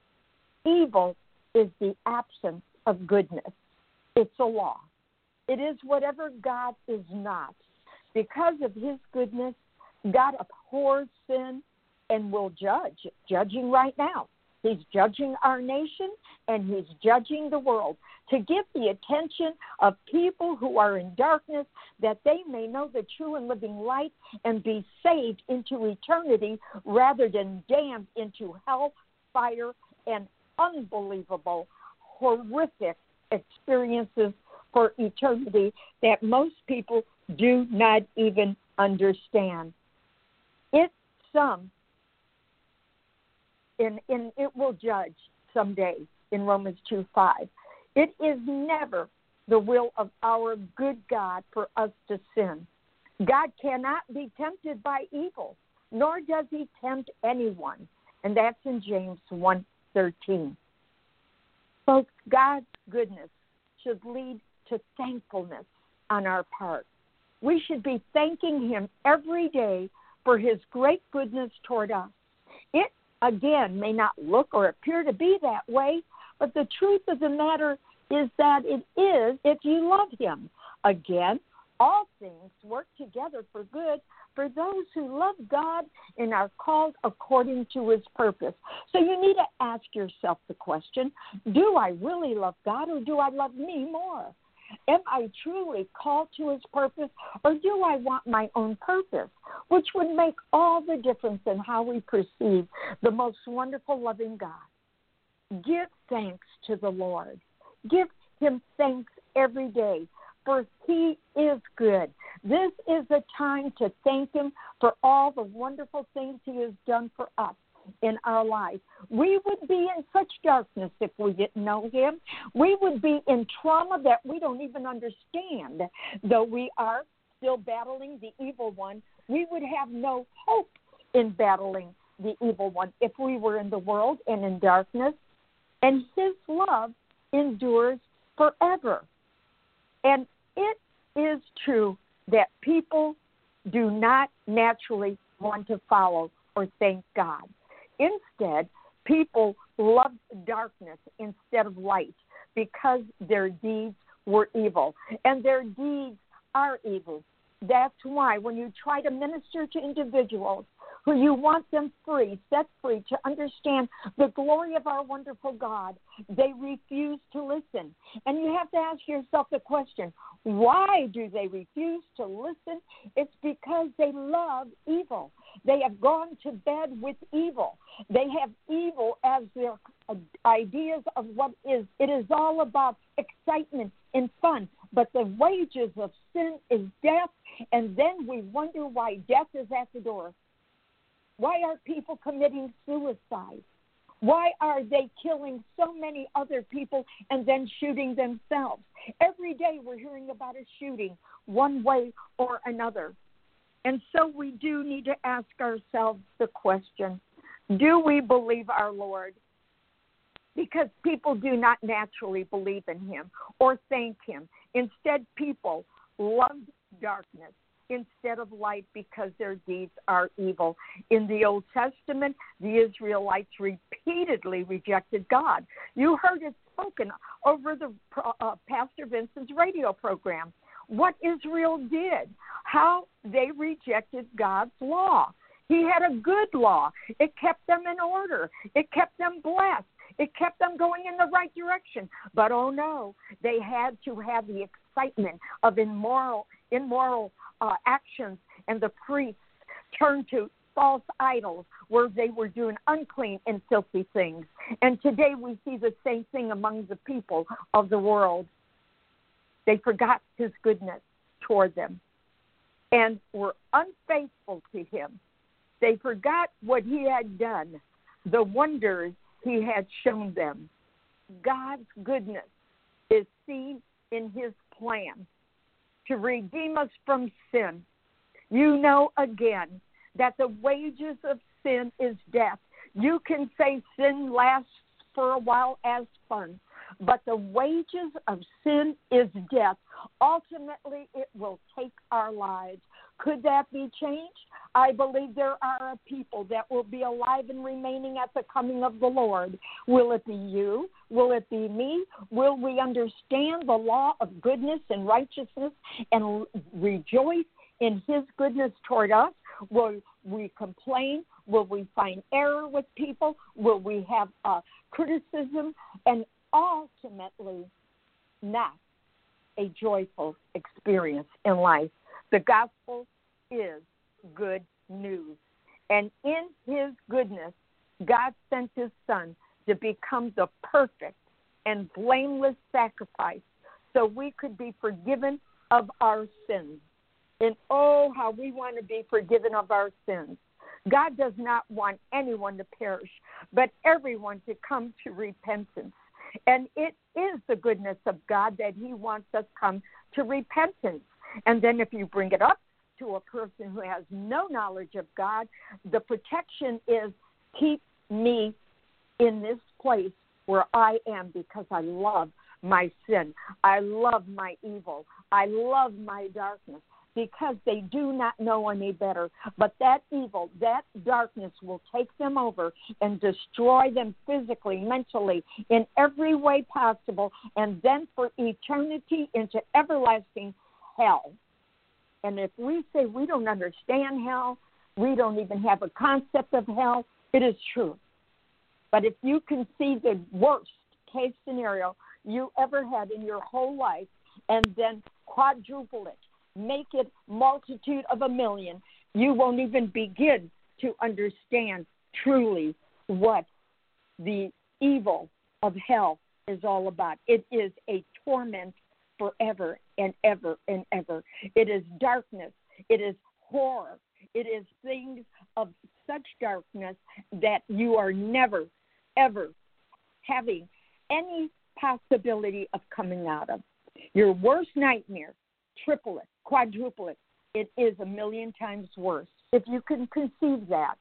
Evil is the absence of goodness. It's a law. It is whatever God is not. Because of his goodness, God abhors sin and will judge, judging right now. He's judging our nation, and he's judging the world to get the attention of people who are in darkness, that they may know the true and living light and be saved into eternity rather than damned into hell, fire, and unbelievable, horrific experiences for eternity that most people do not even understand. If some And, and it will judge someday in Romans two five. It is never the will of our good God for us to sin. God cannot be tempted by evil, nor does he tempt anyone. And that's in James one thirteen. Folks, God's goodness should lead to thankfulness on our part. We should be thanking him every day for his great goodness toward us. It, again, may not look or appear to be that way, but the truth of the matter is that it is if you love him. Again, all things work together for good for those who love God and are called according to his purpose. So you need to ask yourself the question, do I really love God or do I love me more? Am I truly called to his purpose, or do I want my own purpose, which would make all the difference in how we perceive the most wonderful, loving God? Give thanks to the Lord. Give him thanks every day, for he is good. This is the time to thank him for all the wonderful things he has done for us in our life. We would be in such darkness if we didn't know him. We would be in trauma that we don't even understand. Though we are still battling the evil one, we would have no hope in battling the evil one if we were in the world and in darkness. And his love endures forever. And it is true that people do not naturally want to follow or thank God. Instead, people love darkness instead of light because their deeds were evil. And their deeds are evil. That's why when you try to minister to individuals who you want them free, set free, to understand the glory of our wonderful God, they refuse to listen. And you have to ask yourself the question, why do they refuse to listen? It's because they love evil. They have gone to bed with evil. They have evil as their ideas of what is. It is all about excitement and fun. But the wages of sin is death, and then we wonder why death is at the door. Why are people committing suicide? Why are they killing so many other people and then shooting themselves? Every day we're hearing about a shooting one way or another. And so we do need to ask ourselves the question, do we believe our Lord? Because people do not naturally believe in him or thank him. Instead, people love darkness instead of light because their deeds are evil. In the Old Testament, the Israelites repeatedly rejected God. You heard it spoken over the uh, Pastor Vincent's radio program. What Israel did, how they rejected God's law. He had a good law. It kept them in order. It kept them blessed. It kept them going in the right direction. But oh no, they had to have the excitement of immoral, immoral uh, actions, and the priests turned to false idols where they were doing unclean and filthy things. And today we see the same thing among the people of the world. They forgot his goodness toward them and were unfaithful to him. They forgot what he had done, the wonders he had shown them. God's goodness is seen in his plan to redeem us from sin. You know again that the wages of sin is death. You can say sin lasts for a while as fun, but the wages of sin is death. Ultimately, it will take our lives. Could that be changed? I believe there are a people that will be alive and remaining at the coming of the Lord. Will it be you? Will it be me? Will we understand the law of goodness and righteousness and rejoice in his goodness toward us? Will we complain? Will we find error with people? Will we have uh, criticism? And ultimately, not a joyful experience in life. The gospel is good news. And in his goodness, God sent his son to become the perfect and blameless sacrifice so we could be forgiven of our sins. And oh, how we want to be forgiven of our sins. God does not want anyone to perish, but everyone to come to repentance. And it is the goodness of God that he wants us come to repentance. And then if you bring it up to a person who has no knowledge of God. The protection is keep me in this place where I am because I love my sin. I love my evil. I love my darkness because they do not know any better. But that evil, that darkness will take them over and destroy them physically, mentally, in every way possible, and then for eternity into everlasting hell. And if we say we don't understand hell, we don't even have a concept of hell, it is true. But if you can see the worst case scenario you ever had in your whole life and then quadruple it, make it multitude of a million, you won't even begin to understand truly what the evil of hell is all about. It is a torment forever and ever and ever. It is darkness. It is horror. It is things of such darkness that you are never, ever having any possibility of coming out of. Your worst nightmare, triple it, quadruple it, it is a million times worse, if you can conceive that.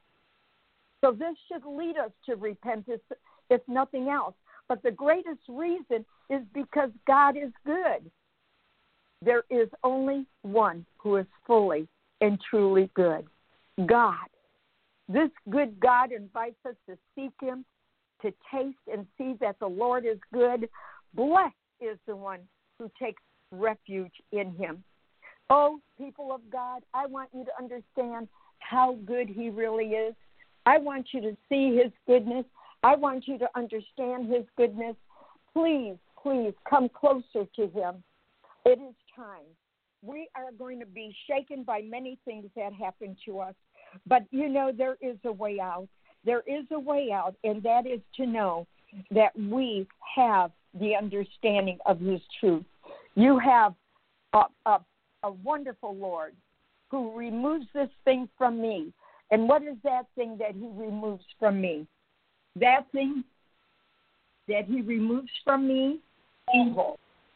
So this should lead us to repentance, if nothing else. But the greatest reason is because God is good. There is only one who is fully and truly good, God. This good God invites us to seek him, to taste and see that the Lord is good. Blessed is the one who takes refuge in him. Oh, people of God, I want you to understand how good he really is. I want you to see his goodness. I want you to understand his goodness. Please, please come closer to him. It is time. We are going to be shaken by many things that happen to us. But, you know, there is a way out. There is a way out, and that is to know that we have the understanding of his truth. You have a, a, a wonderful Lord who removes this thing from me. And what is that thing that he removes from me? That thing that he removes from me? Evil.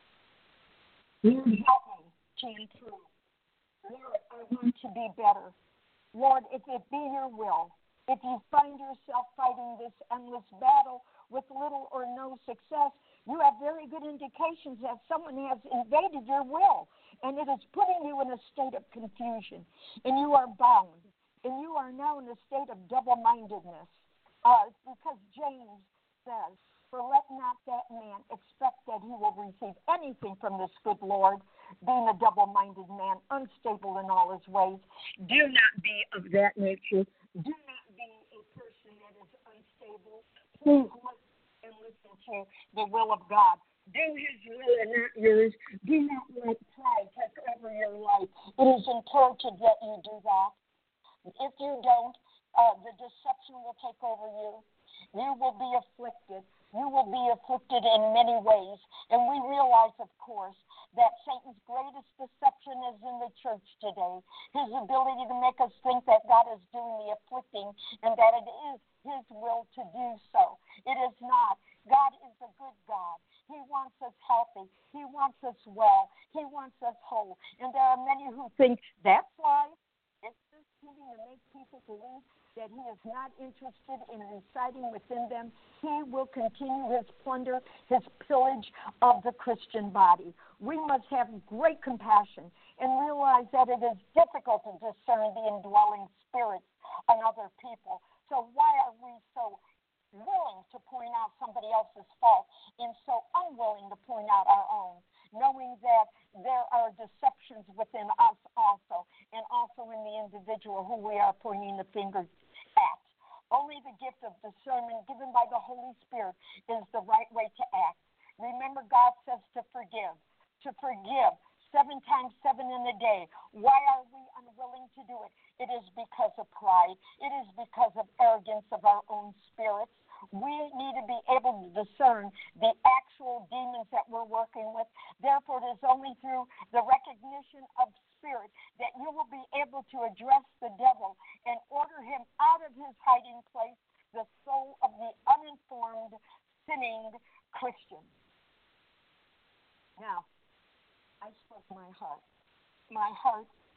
Lord, help me to improve. Lord, I want to be better. Lord, if it be your will, if you find yourself fighting this endless battle with little or no success, you have very good indications that someone has invaded your will, and it is putting you in a state of confusion, and you are bound, and you are now in a state of double-mindedness, uh, because James says, for let not that man expect that he will receive anything from this good Lord, being a double-minded man, unstable in all his ways. Do not be of that nature. Do not be a person that is unstable. Please look and listen to the will of God. Do his will and not yours. Do not let pride take over your life. It is imperative that you do that. If you don't, uh, the deception will take over you. You will be afflicted. You will be afflicted in many ways. And we realize, of course, that Satan's greatest deception is in the church today. His ability to make us think that God is doing the afflicting and that it is his will to do so. It is not. God is a good God. He wants us healthy. He wants us well. He wants us whole. And there are many who think that's why it's just tending to make people believe that he is not interested in residing within them. He will continue his plunder, his pillage of the Christian body. We must have great compassion and realize that it is difficult to discern the indwelling spirits in other people. So why are we so willing to point out somebody else's fault and so unwilling to point out our own, knowing that there are deceptions within us also, and also in the individual who we are pointing the finger at. Only the gift of discernment given by the Holy Spirit is the right way to act. Remember, God says to forgive, to forgive seven times seven in a day. Why are we unwilling to do it? It is because of pride. It is because of arrogance of our own spirits. We need to be able to discern the actual demons that we're working with. Therefore, it is only through the recognition of spirit that you will be able to address the devil and order him out of his hiding place, the soul of the uninformed, sinning Christian. Now, I spoke my heart. My heart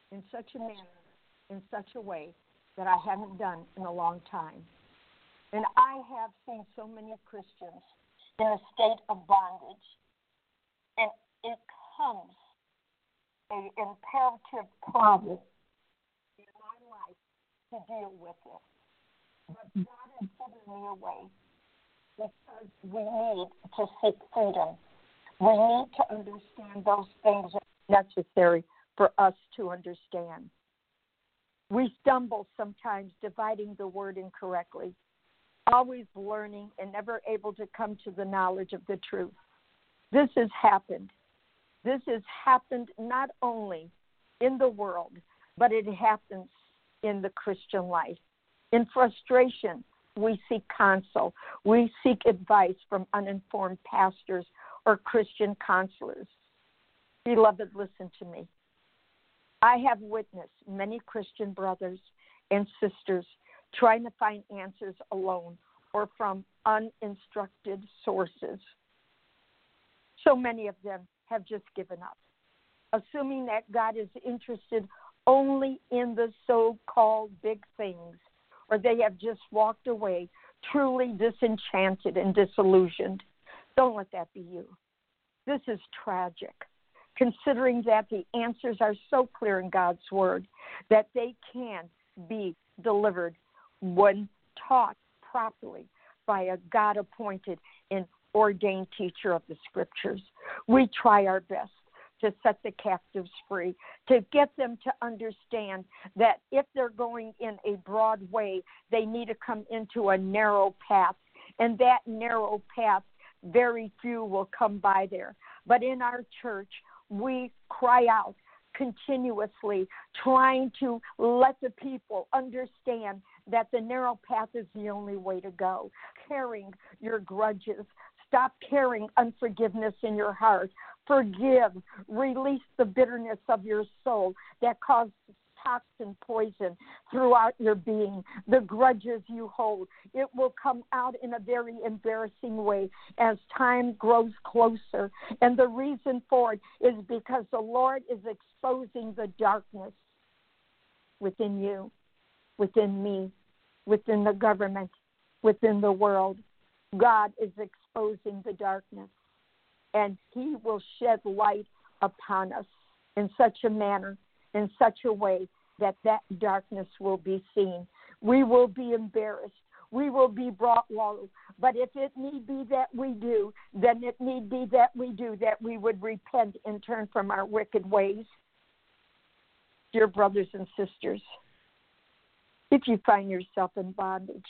in such a manner, in such a way that I haven't done in a long time. And I have seen so many Christians in a state of bondage. And it comes an imperative problem in my life to deal with it. But God has given me a way because we need to seek freedom. We need to understand those things that are necessary for us to understand. We stumble sometimes dividing the word incorrectly, always learning and never able to come to the knowledge of the truth. This has happened. This has happened not only in the world, but it happens in the Christian life. In frustration, we seek counsel. We seek advice from uninformed pastors or Christian counselors. Beloved, listen to me. I have witnessed many Christian brothers and sisters trying to find answers alone or from uninstructed sources. So many of them have just given up, assuming that God is interested only in the so-called big things, or they have just walked away truly disenchanted and disillusioned. Don't let that be you. This is tragic, considering that the answers are so clear in God's Word that they can be delivered when taught properly by a God-appointed and ordained teacher of the Scriptures. We try our best to set the captives free, to get them to understand that if they're going in a broad way, they need to come into a narrow path, and that narrow path, very few will come by there. But in our church, we cry out continuously, trying to let the people understand that the narrow path is the only way to go. Carrying your grudges. Stop carrying unforgiveness in your heart. Forgive. Release the bitterness of your soul that causes toxin poison throughout your being. The grudges you hold, it will come out in a very embarrassing way as time grows closer. And the reason for it is because the Lord is exposing the darkness within you, within me, within the government, within the world. God is exposing the darkness, and he will shed light upon us in such a manner, in such a way that that darkness will be seen. We will be embarrassed. We will be brought low. But if it need be that we do, then it need be that we do, that we would repent and turn from our wicked ways. Dear brothers and sisters, if you find yourself in bondage,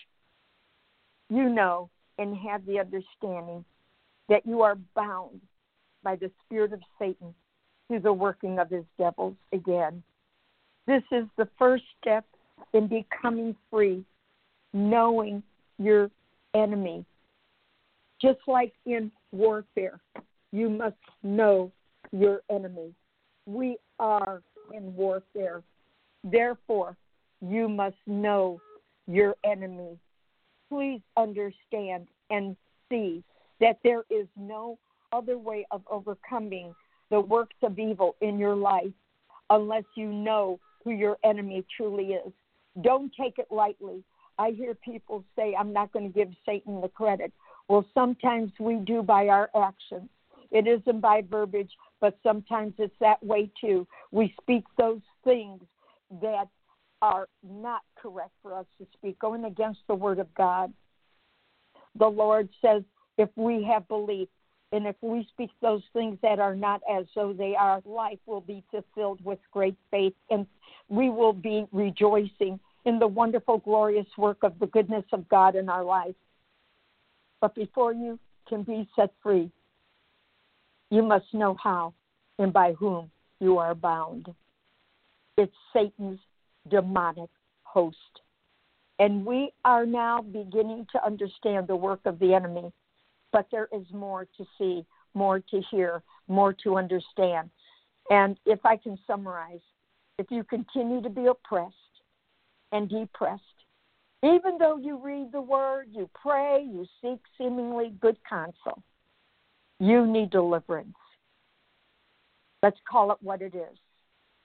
you know and have the understanding that you are bound by the spirit of Satan through the working of his devils again. This is the first step in becoming free, knowing your enemy. Just like in warfare, you must know your enemy. We are in warfare. Therefore, you must know your enemy. Please understand and see that there is no other way of overcoming the works of evil in your life unless you know who your enemy truly is. Don't take it lightly. I hear people say, I'm not going to give Satan the credit. Well, sometimes we do by our actions. It isn't by verbiage, but sometimes it's that way too. We speak those things that are not correct for us to speak, going against the word of God. The Lord says if we have belief and if we speak those things that are not as though they are, life will be fulfilled with great faith, and we will be rejoicing in the wonderful, glorious work of the goodness of God in our life. But before you can be set free, you must know how and by whom you are bound. It's Satan's demonic host. And we are now beginning to understand the work of the enemy, but there is more to see, more to hear, more to understand. And if I can summarize, if you continue to be oppressed and depressed, even though you read the word, you pray, you seek seemingly good counsel, you need deliverance. Let's call it what it is.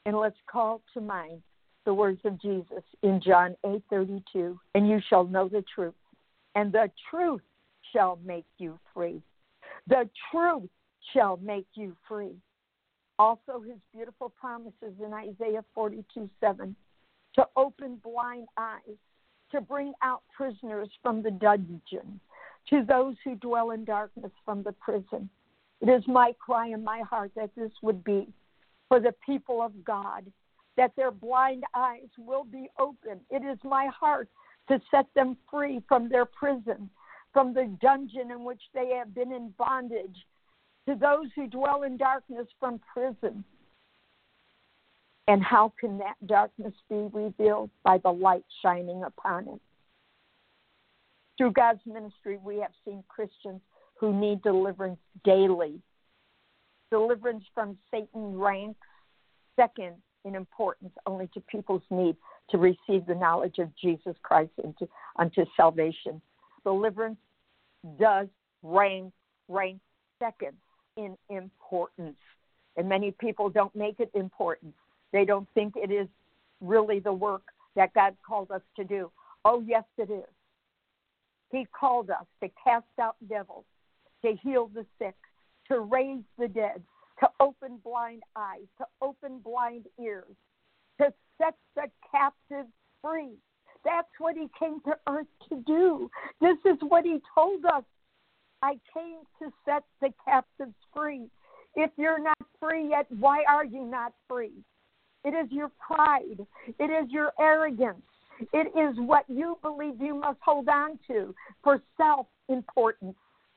And let's call to mind the words of Jesus in John eight thirty-two, and you shall know the truth, and the truth shall make you free. The truth shall make you free. Also his beautiful promises in Isaiah forty-two seven, to open blind eyes, to bring out prisoners from the dungeon, to those who dwell in darkness from the prison. It is my cry in my heart that this would be for the people of God, that their blind eyes will be open. It is my heart to set them free from their prison, from the dungeon in which they have been in bondage, to those who dwell in darkness from prison. And how can that darkness be revealed? By the light shining upon it. Through God's ministry, we have seen Christians who need deliverance daily. Deliverance from Satan ranks second in importance only to people's need to receive the knowledge of Jesus Christ into, unto salvation. Deliverance does rank, rank second in importance. And many people don't make it important. They don't think it is really the work that God called us to do. Oh, yes, it is. He called us to cast out devils, to heal the sick, to raise the dead, to open blind eyes, to open blind ears, to set the captives free. That's what he came to earth to do. This is what he told us. I came to set the captives free. If you're not free yet, why are you not free? It is your pride. It is your arrogance. It is what you believe you must hold on to for self-importance.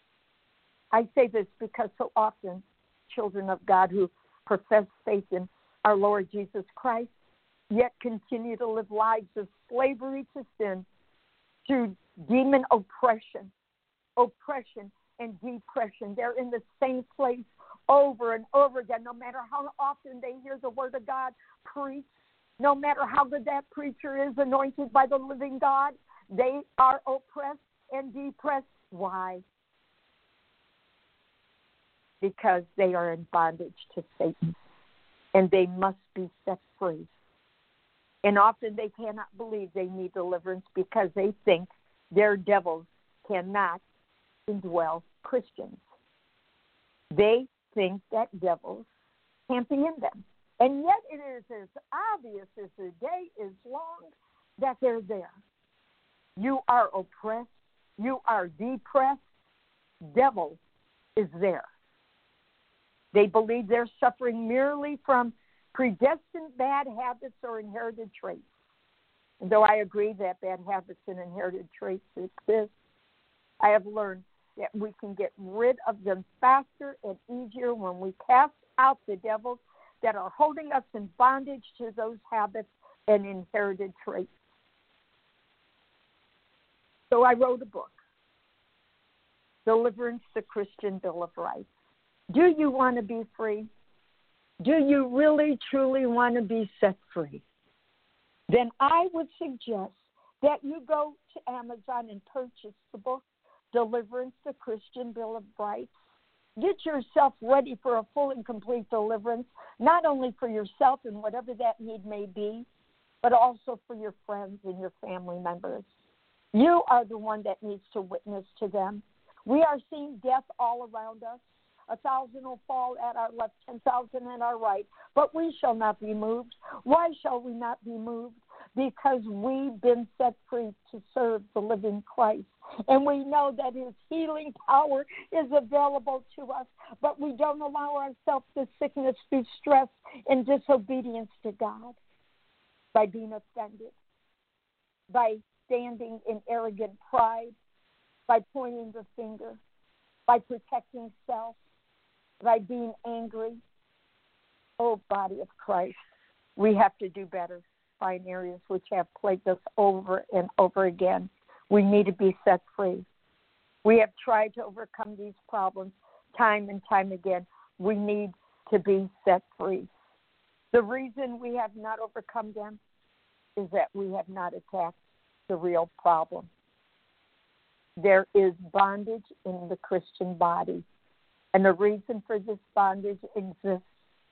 I say this because so often children of God who profess faith in our Lord Jesus Christ yet continue to live lives of slavery to sin through demon oppression, oppression and depression. They're in the same place over and over again, no matter how often they hear the word of God preached, no matter how good that preacher is anointed by the living God, they are oppressed and depressed. Why? Because they are in bondage to Satan, and they must be set free. And often they cannot believe they need deliverance because they think their devils cannot indwell Christians. They think that devils can't be in them. And yet it is as obvious as the day is long that they're there. You are oppressed. You are depressed. Devil is there. They believe they're suffering merely from predestined bad habits or inherited traits. And though I agree that bad habits and inherited traits exist, I have learned that we can get rid of them faster and easier when we cast out the devils that are holding us in bondage to those habits and inherited traits. So I wrote a book, Deliverance, the Christian Bill of Rights. Do you want to be free? Do you really, truly want to be set free? Then I would suggest that you go to Amazon and purchase the book, Deliverance, the Christian Bill of Rights. Get yourself ready for a full and complete deliverance, not only for yourself and whatever that need may be, but also for your friends and your family members. You are the one that needs to witness to them. We are seeing death all around us. A thousand will fall at our left, ten thousand at our right, but we shall not be moved. Why shall we not be moved? Because we've been set free to serve the living Christ. And we know that his healing power is available to us, but we don't allow ourselves to sickness through stress and disobedience to God by being offended, by standing in arrogant pride, by pointing the finger, by protecting self, by being angry. Oh, body of Christ, we have to do better. Find areas which have plagued us over and over again. We need to be set free. We have tried to overcome these problems time and time again. We need to be set free. The reason we have not overcome them is that we have not attacked the real problem. There is bondage in the Christian body. And the reason for this bondage exists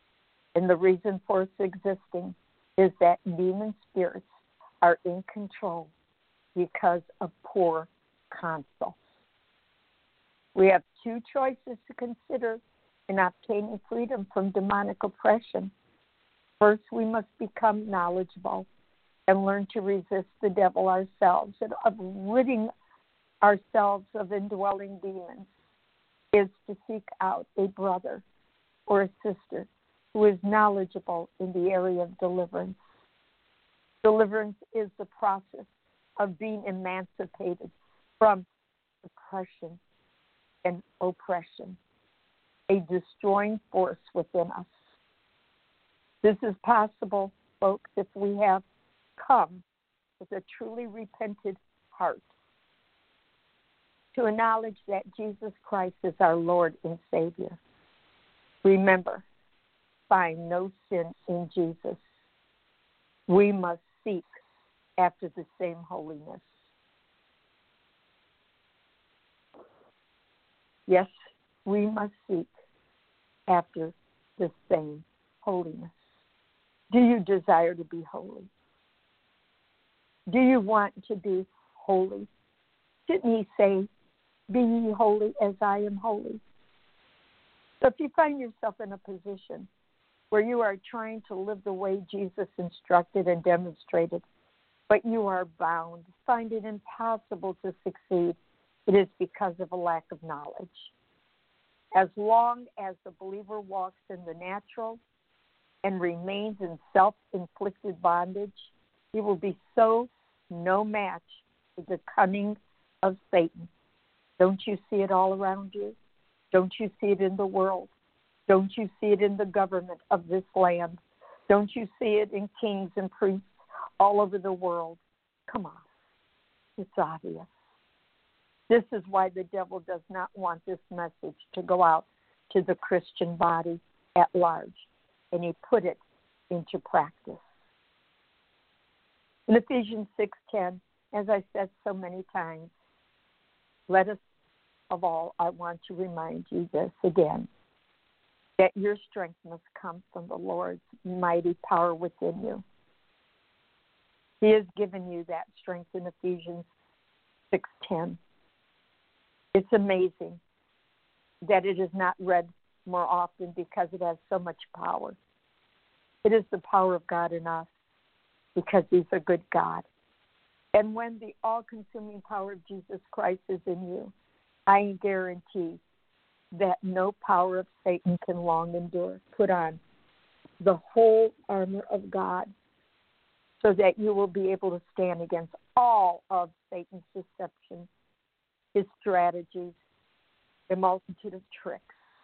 And the reason for its existing is that demon spirits are in control because of poor counsel. We have two choices to consider in obtaining freedom from demonic oppression. First, we must become knowledgeable and learn to resist the devil ourselves, and of ridding ourselves of indwelling demons is to seek out a brother or a sister who is knowledgeable in the area of deliverance. Deliverance is the process of being emancipated from depression and oppression, a destroying force within us. This is possible, folks, if we have come with a truly repentant heart to acknowledge that Jesus Christ is our Lord and Savior. Remember, find no sin in Jesus. We must seek after the same holiness. Yes, we must seek after the same holiness. Do you desire to be holy? Do you want to be holy? Didn't he say, be ye holy as I am holy? So if you find yourself in a position where you are trying to live the way Jesus instructed and demonstrated, but you are bound, find it impossible to succeed, it is because of a lack of knowledge. As long as the believer walks in the natural and remains in self-inflicted bondage, he will be so no match to the cunning of Satan. Don't you see it all around you? Don't you see it in the world? Don't you see it in the government of this land? Don't you see it in kings and priests all over the world? Come on. It's obvious. This is why the devil does not want this message to go out to the Christian body at large, and he put it into practice. In Ephesians six ten, as I said so many times, let us, of all, I want to remind you this again, that your strength must come from the Lord's mighty power within you. He has given you that strength in Ephesians six ten. It's amazing that it is not read more often because it has so much power. It is the power of God in us because he's a good God. And when the all-consuming power of Jesus Christ is in you, I guarantee that no power of Satan can long endure. Put on the whole armor of God so that you will be able to stand against all of Satan's deception, his strategies, a multitude of tricks.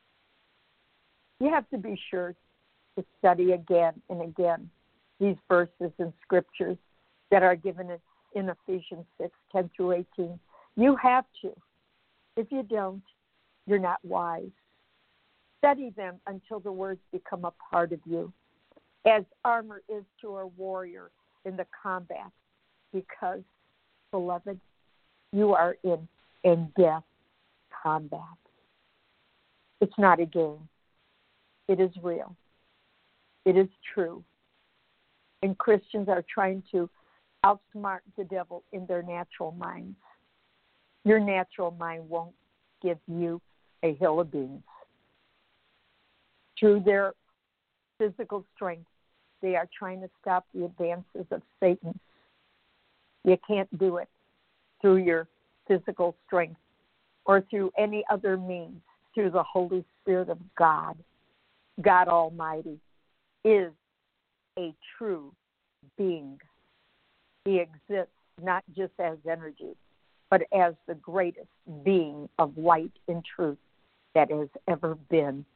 You have to be sure to study again and again these verses and scriptures that are given in Ephesians six ten through eighteen. You have to. If you don't, you're not wise. Study them until the words become a part of you, as armor is to a warrior in the combat, because, beloved, you are in in-depth combat. It's not a game. It is real. It is true. And Christians are trying to outsmart the devil in their natural minds. Your natural mind won't give you a hill of beans. Through their physical strength, they are trying to stop the advances of Satan. You can't do it through your physical strength or through any other means. Through the Holy Spirit of God. God Almighty is a true being. He exists not just as energy, but as the greatest being of light and truth that has ever been